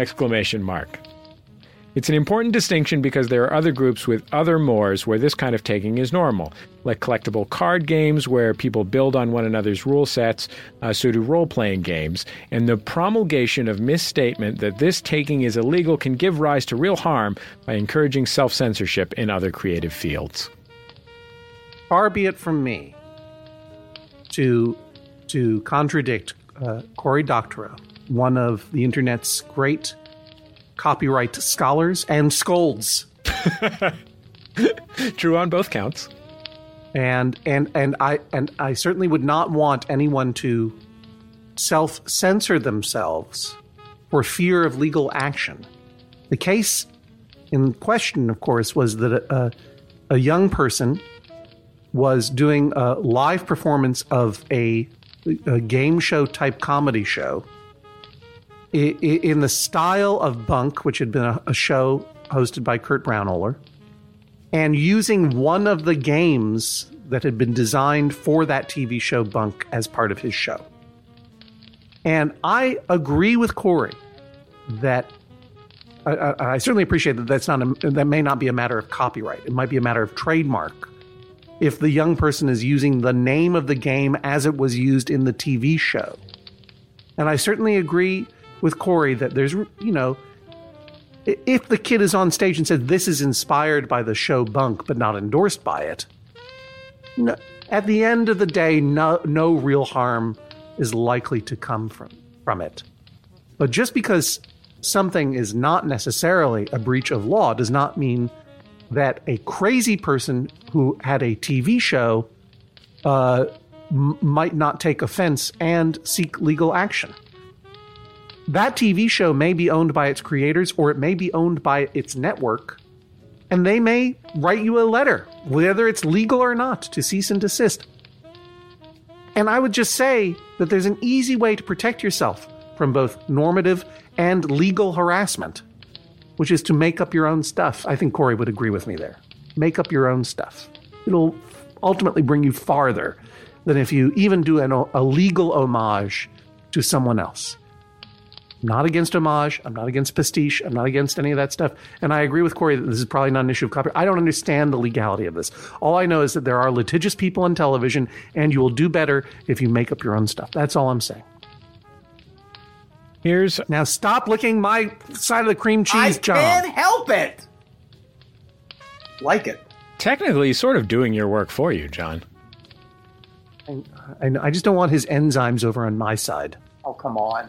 It's an important distinction because there are other groups with other mores where this kind of taking is normal, like collectible card games where people build on one another's rule sets, so do role-playing games, and the promulgation of misstatement that this taking is illegal can give rise to real harm by encouraging self-censorship in other creative fields. Far be it from me to contradict Cory Doctorow, one of the internet's great copyright scholars and scolds. True on both counts. And I certainly would not want anyone to self-censor themselves for fear of legal action. The case in question, of course, was that a young person was doing a live performance of a game show type comedy show in the style of Bunk, which had been a show hosted by Kurt Braunohler, and using one of the games that had been designed for that TV show Bunk as part of his show. And I agree with Corey that I certainly appreciate that that may not be a matter of copyright. It might be a matter of trademark. If the young person is using the name of the game as it was used in the TV show. And I certainly agree with Corey that there's, if the kid is on stage and says this is inspired by the show Bunk but not endorsed by it, no, at the end of the day, no real harm is likely to come from it. But just because something is not necessarily a breach of law does not mean that a crazy person who had a TV show might not take offense and seek legal action. That TV show may be owned by its creators or it may be owned by its network, and they may write you a letter, whether it's legal or not, to cease and desist. And I would just say that there's an easy way to protect yourself from both normative and legal harassment, which is to make up your own stuff. I think Corey would agree with me there. Make up your own stuff. It'll ultimately bring you farther than if you even do a legal homage to someone else. I'm not against homage. I'm not against pastiche. I'm not against any of that stuff. And I agree with Corey that this is probably not an issue of copyright. I don't understand the legality of this. All I know is that there are litigious people on television, and you will do better if you make up your own stuff. That's all I'm saying. Now stop licking my side of the cream cheese, John. I can't help it. Like it. Technically, he's sort of doing your work for you, John. I just don't want his enzymes over on my side. Oh, come on.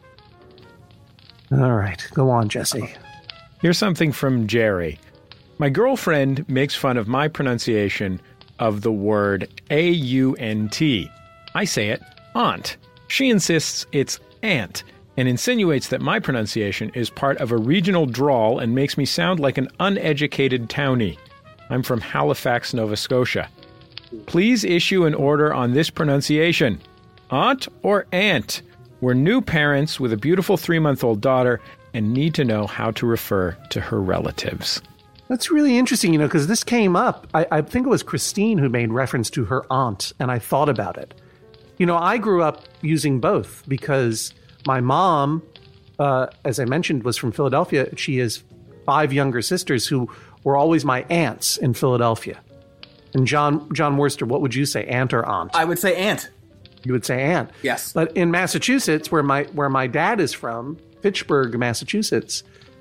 All right, go on, Jesse. Here's something from Jerry. My girlfriend makes fun of my pronunciation of the word A-U-N-T. I say it, aunt. She insists it's aunt, and insinuates that my pronunciation is part of a regional drawl and makes me sound like an uneducated townie. I'm from Halifax, Nova Scotia. Please issue an order on this pronunciation. Aunt or aunt? We're new parents with a beautiful 3-month-old daughter and need to know how to refer to her relatives. That's really interesting, because this came up. I think it was Christine who made reference to her aunt, and I thought about it. I grew up using both because my mom, as I mentioned, was from Philadelphia. She has 5 younger sisters who were always my aunts in Philadelphia. And John Worster, what would you say, aunt or aunt? I would say aunt. You would say aunt. Yes. But in Massachusetts, where my dad is from, Fitchburg, Massachusetts,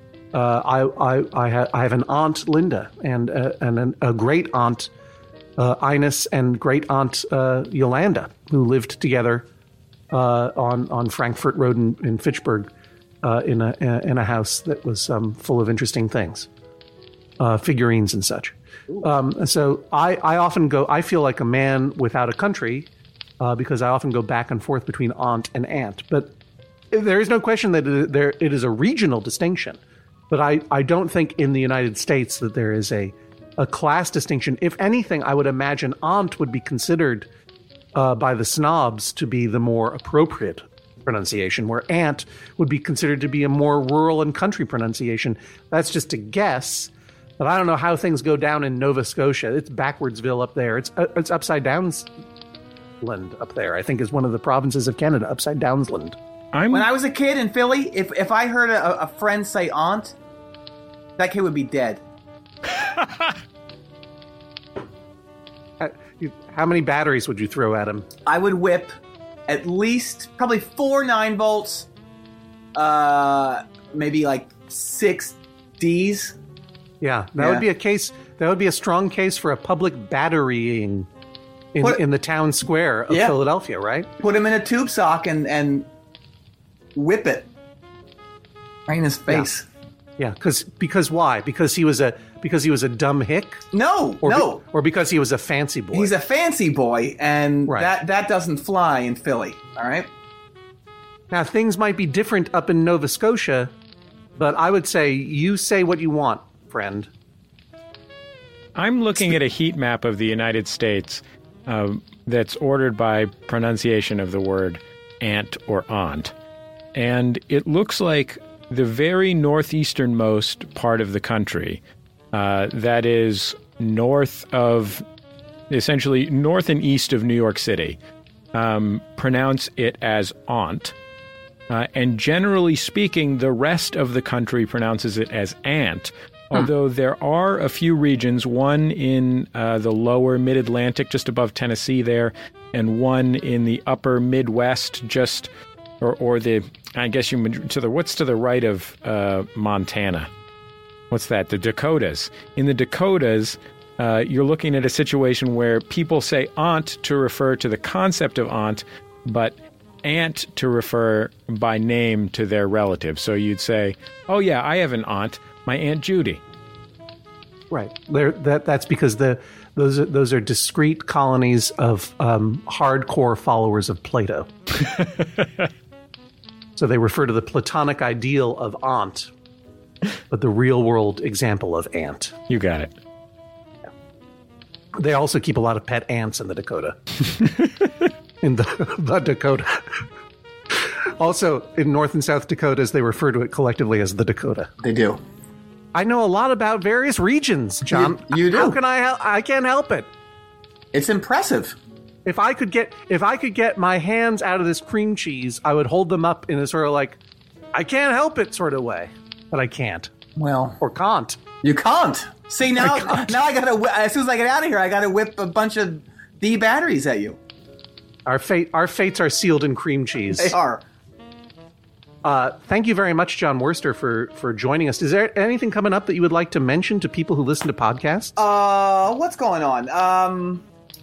I have an aunt Linda and a great aunt Ines and great aunt Yolanda, who lived together on Frankfurt Road in Fitchburg in a house that was full of interesting things, figurines and such. So I often go. I feel like a man without a country because I often go back and forth between aunt and aunt. But there is no question that it is a regional distinction. But I don't think in the United States that there is a class distinction. If anything, I would imagine aunt would be considered by the snobs to be the more appropriate pronunciation, where aunt would be considered to be a more rural and country pronunciation. That's just a guess. But I don't know how things go down in Nova Scotia. It's Backwardsville up there. It's Upside Downsland up there, I think, is one of the provinces of Canada, Upside Downsland. When I was a kid in Philly, if I heard a friend say aunt, that kid would be dead. How many batteries would you throw at him? I would whip at least probably 4 9-volts, maybe like 6 Ds. Yeah, that would be a case. That would be a strong case for a public batterying in the town square of Philadelphia, right? Put him in a tube sock and whip it right in his face. Yeah, because why? Because he was a dumb hick? No, or because he was a fancy boy. He's a fancy boy, and that doesn't fly in Philly. All right. Now things might be different up in Nova Scotia, but I would say you say what you want, friend. I'm looking at a heat map of the United States that's ordered by pronunciation of the word aunt or aunt, and it looks like the very northeasternmost part of the country, that is essentially north and east of New York City, pronounce it as aunt. And generally speaking, the rest of the country pronounces it as aunt, although there are a few regions, one in the lower mid-Atlantic, just above Tennessee there, and one in the upper Midwest, just... Or the, I guess what's to the right of Montana? What's that? The Dakotas. In the Dakotas, you're looking at a situation where people say aunt to refer to the concept of aunt, but aunt to refer by name to their relative. So you'd say, oh yeah, I have an aunt, my Aunt Judy. Right. That's because those are discrete colonies of hardcore followers of Plato. So they refer to the Platonic ideal of aunt, but the real-world example of aunt. You got it. Yeah. They also keep a lot of pet ants in the Dakota. In the Dakota. Also, in North and South Dakotas, they refer to it collectively as the Dakota. They do. I know a lot about various regions, John. You do. How can I help? I can't help it. It's impressive. If I could get my hands out of this cream cheese, I would hold them up in a sort of like, I can't help it sort of way, but I can't. Well, or can't. You can't. See now I gotta. As soon as I get out of here, I gotta whip a bunch of D batteries at you. Our fates are sealed in cream cheese. They are. Thank you very much, John Worster, for joining us. Is there anything coming up that you would like to mention to people who listen to podcasts? What's going on?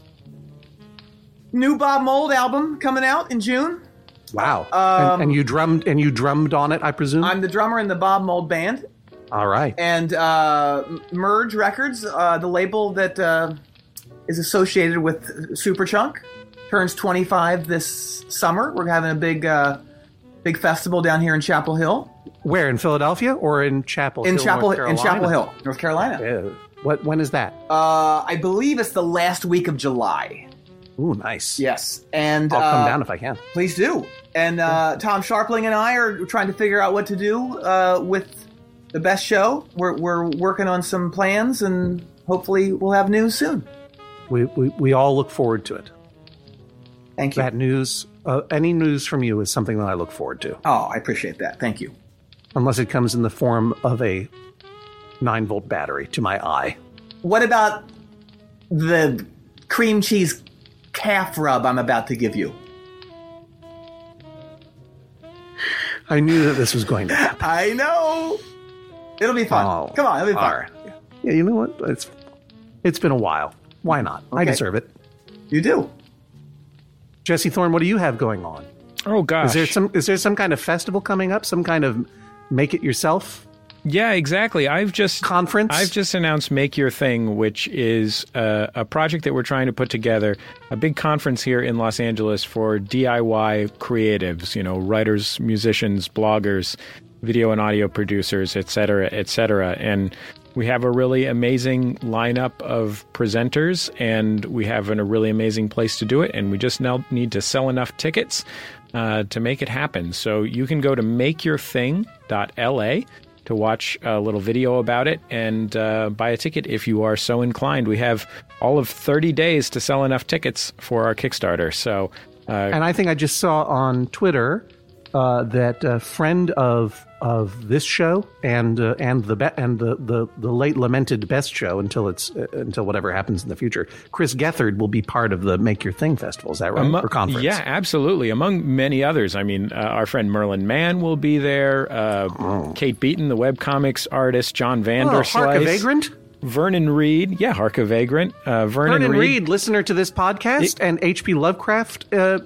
New Bob Mould album coming out in June. Wow. And you drummed on it, I presume? I'm the drummer in the Bob Mould band. All right. And Merge Records, the label that is associated with Superchunk, turns 25 this summer. We're having a big festival down here in Chapel Hill. Where, in Philadelphia or in Chapel Hill, North Carolina? In Chapel Hill, North Carolina. When is that? I believe it's the last week of July. Ooh, nice. Yes. And I'll come down if I can. Please do. And Tom Sharpling and I are trying to figure out what to do with the best show. We're working on some plans, and hopefully we'll have news soon. We all look forward to it. Thank you. That news, any news from you is something that I look forward to. Oh, I appreciate that. Thank you. Unless it comes in the form of a 9-volt battery to my eye. What about the cream cheese calf rub I'm about to give you? I knew that this was going to happen. I know. It'll be fun. Oh, Come on, it'll be fun. all right. Yeah, you know what? It's been a while. Why not? Okay. I deserve it. You do. Jesse Thorne, what do you have going on? Oh gosh. Is there some kind of festival coming up? Some kind of make it yourself? Yeah, exactly. Conference? I've just announced Make Your Thing, which is a project that we're trying to put together, a big conference here in Los Angeles for DIY creatives, writers, musicians, bloggers, video and audio producers, et cetera, et cetera. And we have a really amazing lineup of presenters, and we have a really amazing place to do it. And we just now need to sell enough tickets to make it happen. So you can go to makeyourthing.la to watch a little video about it and buy a ticket if you are so inclined. We have all of 30 days to sell enough tickets for our Kickstarter. So, and I think I just saw on Twitter that a friend of this show and the late lamented Best Show until whatever happens in the future, Chris Gethard will be part of the Make Your Thing festival. Is that right? Or conference? Yeah, absolutely. Among many others. I mean, our friend Merlin Mann will be there. Kate Beaton, the webcomics artist, John Vanderslice. Harka Vagrant? Vernon Reed. Yeah, Harka Vagrant. Vernon Reed, listener to this podcast, and H.P. Lovecraft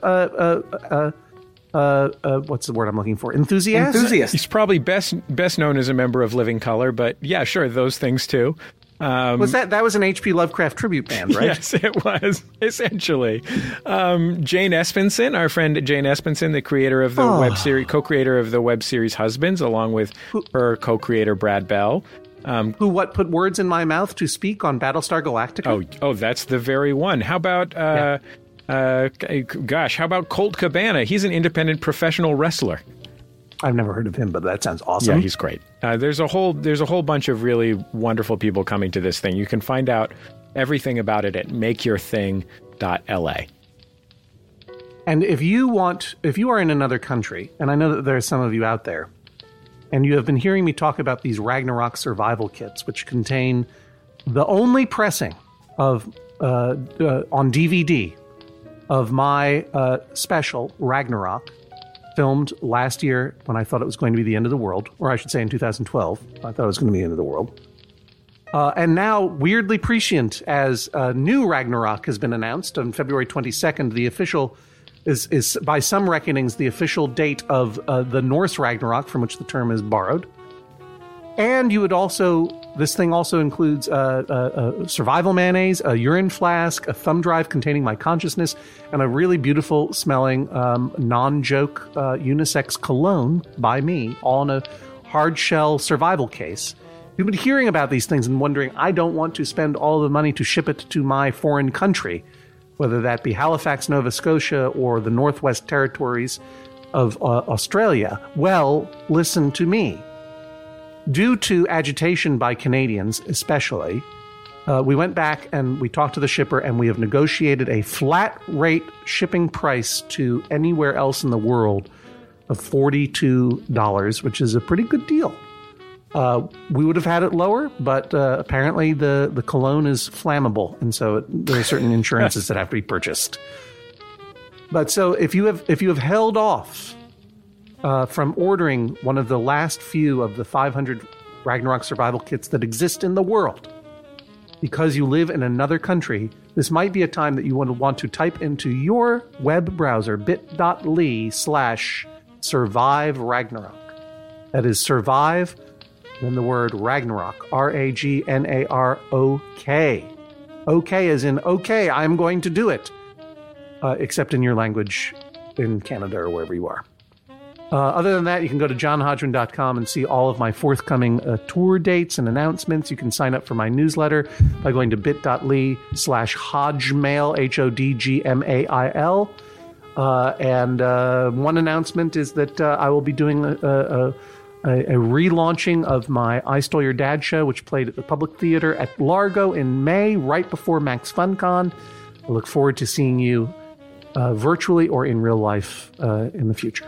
what's the word I'm looking for? Enthusiast. He's probably best known as a member of Living Color, but yeah, sure, those things too. Was that was an H.P. Lovecraft tribute band, right? Yes, it was, essentially. Jane Espenson, our friend Jane Espenson, the creator of the web series, co-creator of the web series Husbands, along with her co-creator Brad Bell. Who put words in my mouth to speak on Battlestar Galactica? Oh, that's the very one. How about how about Colt Cabana? He's an independent professional wrestler. I've never heard of him, but that sounds awesome. Yeah, he's great. There's a whole bunch of really wonderful people coming to this thing. You can find out everything about it at makeyourthing.la. And if you are in another country, and I know that there are some of you out there, and you have been hearing me talk about these Ragnarok survival kits, which contain the only pressing of on DVD of my special Ragnarok, filmed last year when I thought it was going to be the end of the world, or I should say in 2012. I thought it was going to be the end of the world. And now, weirdly prescient, as new Ragnarok has been announced on February 22nd, the official is by some reckonings the official date of the Norse Ragnarok, from which the term is borrowed. And this thing also includes survival mayonnaise, a urine flask, a thumb drive containing my consciousness, and a really beautiful smelling non-joke unisex cologne by me, all in a hard shell survival case. You've been hearing about these things and wondering, I don't want to spend all the money to ship it to my foreign country, whether that be Halifax, Nova Scotia, or the Northwest Territories of Australia. Well, listen to me. Due to agitation by Canadians, especially, we went back and we talked to the shipper, and we have negotiated a flat rate shipping price to anywhere else in the world of $42, which is a pretty good deal. We would have had it lower, but apparently the cologne is flammable, and so there are certain insurances that have to be purchased. But so if you have held off from ordering one of the last few of the 500 Ragnarok survival kits that exist in the world, because you live in another country, this might be a time that you want to type into your web browser bit.ly/survive Ragnarok. That is survive, then the word Ragnarok, Ragnarok. Okay as in, okay, I'm going to do it. Except in your language in Canada or wherever you are. Other than that, you can go to johnhodgman.com and see all of my forthcoming tour dates and announcements. You can sign up for my newsletter by going to bit.ly/hodgmail, HODGMAIL. And one announcement is that I will be doing a relaunching of my I Stole Your Dad show, which played at the Public Theater at Largo in May, right before Max FunCon. I look forward to seeing you virtually or in real life in the future.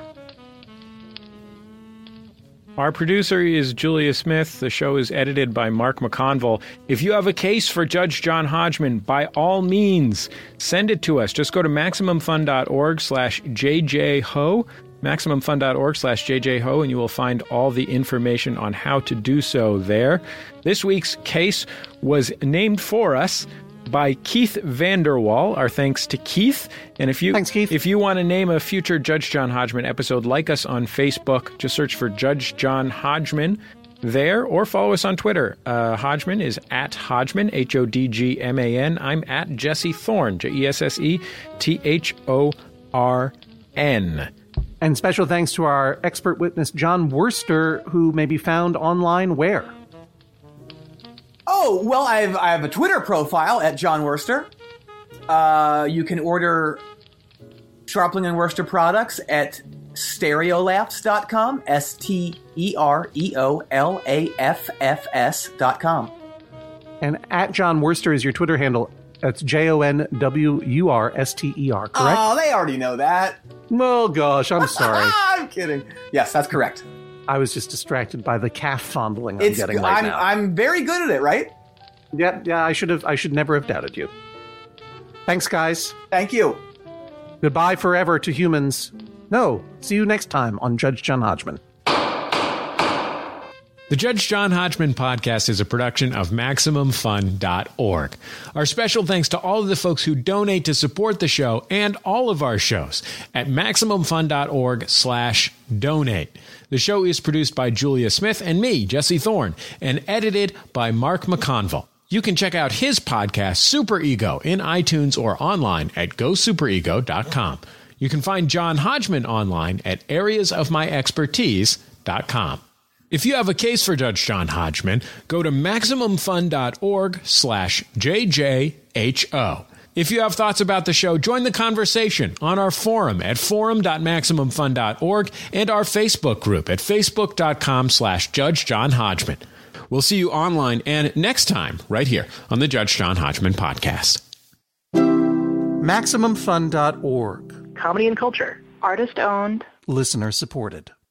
Our producer is Julia Smith. The show is edited by Mark McConville. If you have a case for Judge John Hodgman, by all means, send it to us. Just go to MaximumFun.org/JJHo. MaximumFun.org/JJHo, and you will find all the information on how to do so there. This week's case was named for us by Keith Vanderwall. Our thanks to Keith. And Thanks, Keith. If you want to name a future Judge John Hodgman episode, like us on Facebook. Just search for Judge John Hodgman there, or follow us on Twitter. Hodgman is at Hodgman, Hodgman. I'm at Jesse Thorn, JESSETHORN. And special thanks to our expert witness, John Worster, who may be found online where? Oh, well, I have a Twitter profile at John Worster. You can order Sharpling and Worster products at stereolaffs.com, STEREOLAFFS.com. And at John Worster is your Twitter handle. That's JONWURSTER, correct? Oh, they already know that. Oh, gosh, I'm sorry. I'm kidding. Yes, that's correct. I was just distracted by the calf fondling I'm getting right now. I'm very good at it, right? Yeah, I should never have doubted you. Thanks, guys. Thank you. Goodbye forever to humans. No, see you next time on Judge John Hodgman. The Judge John Hodgman podcast is a production of MaximumFun.org. Our special thanks to all of the folks who donate to support the show and all of our shows at MaximumFun.org/donate. The show is produced by Julia Smith and me, Jesse Thorn, and edited by Mark McConville. You can check out his podcast, Super Ego, in iTunes or online at GoSuperEgo.com. You can find John Hodgman online at areasofmyexpertise.com. If you have a case for Judge John Hodgman, go to MaximumFun.org/JJHO. If you have thoughts about the show, join the conversation on our forum at forum.MaximumFun.org and our Facebook group at Facebook.com/Judge John Hodgman. We'll see you online and next time right here on the Judge John Hodgman podcast. MaximumFun.org. Comedy and culture. Artist owned. Listener supported.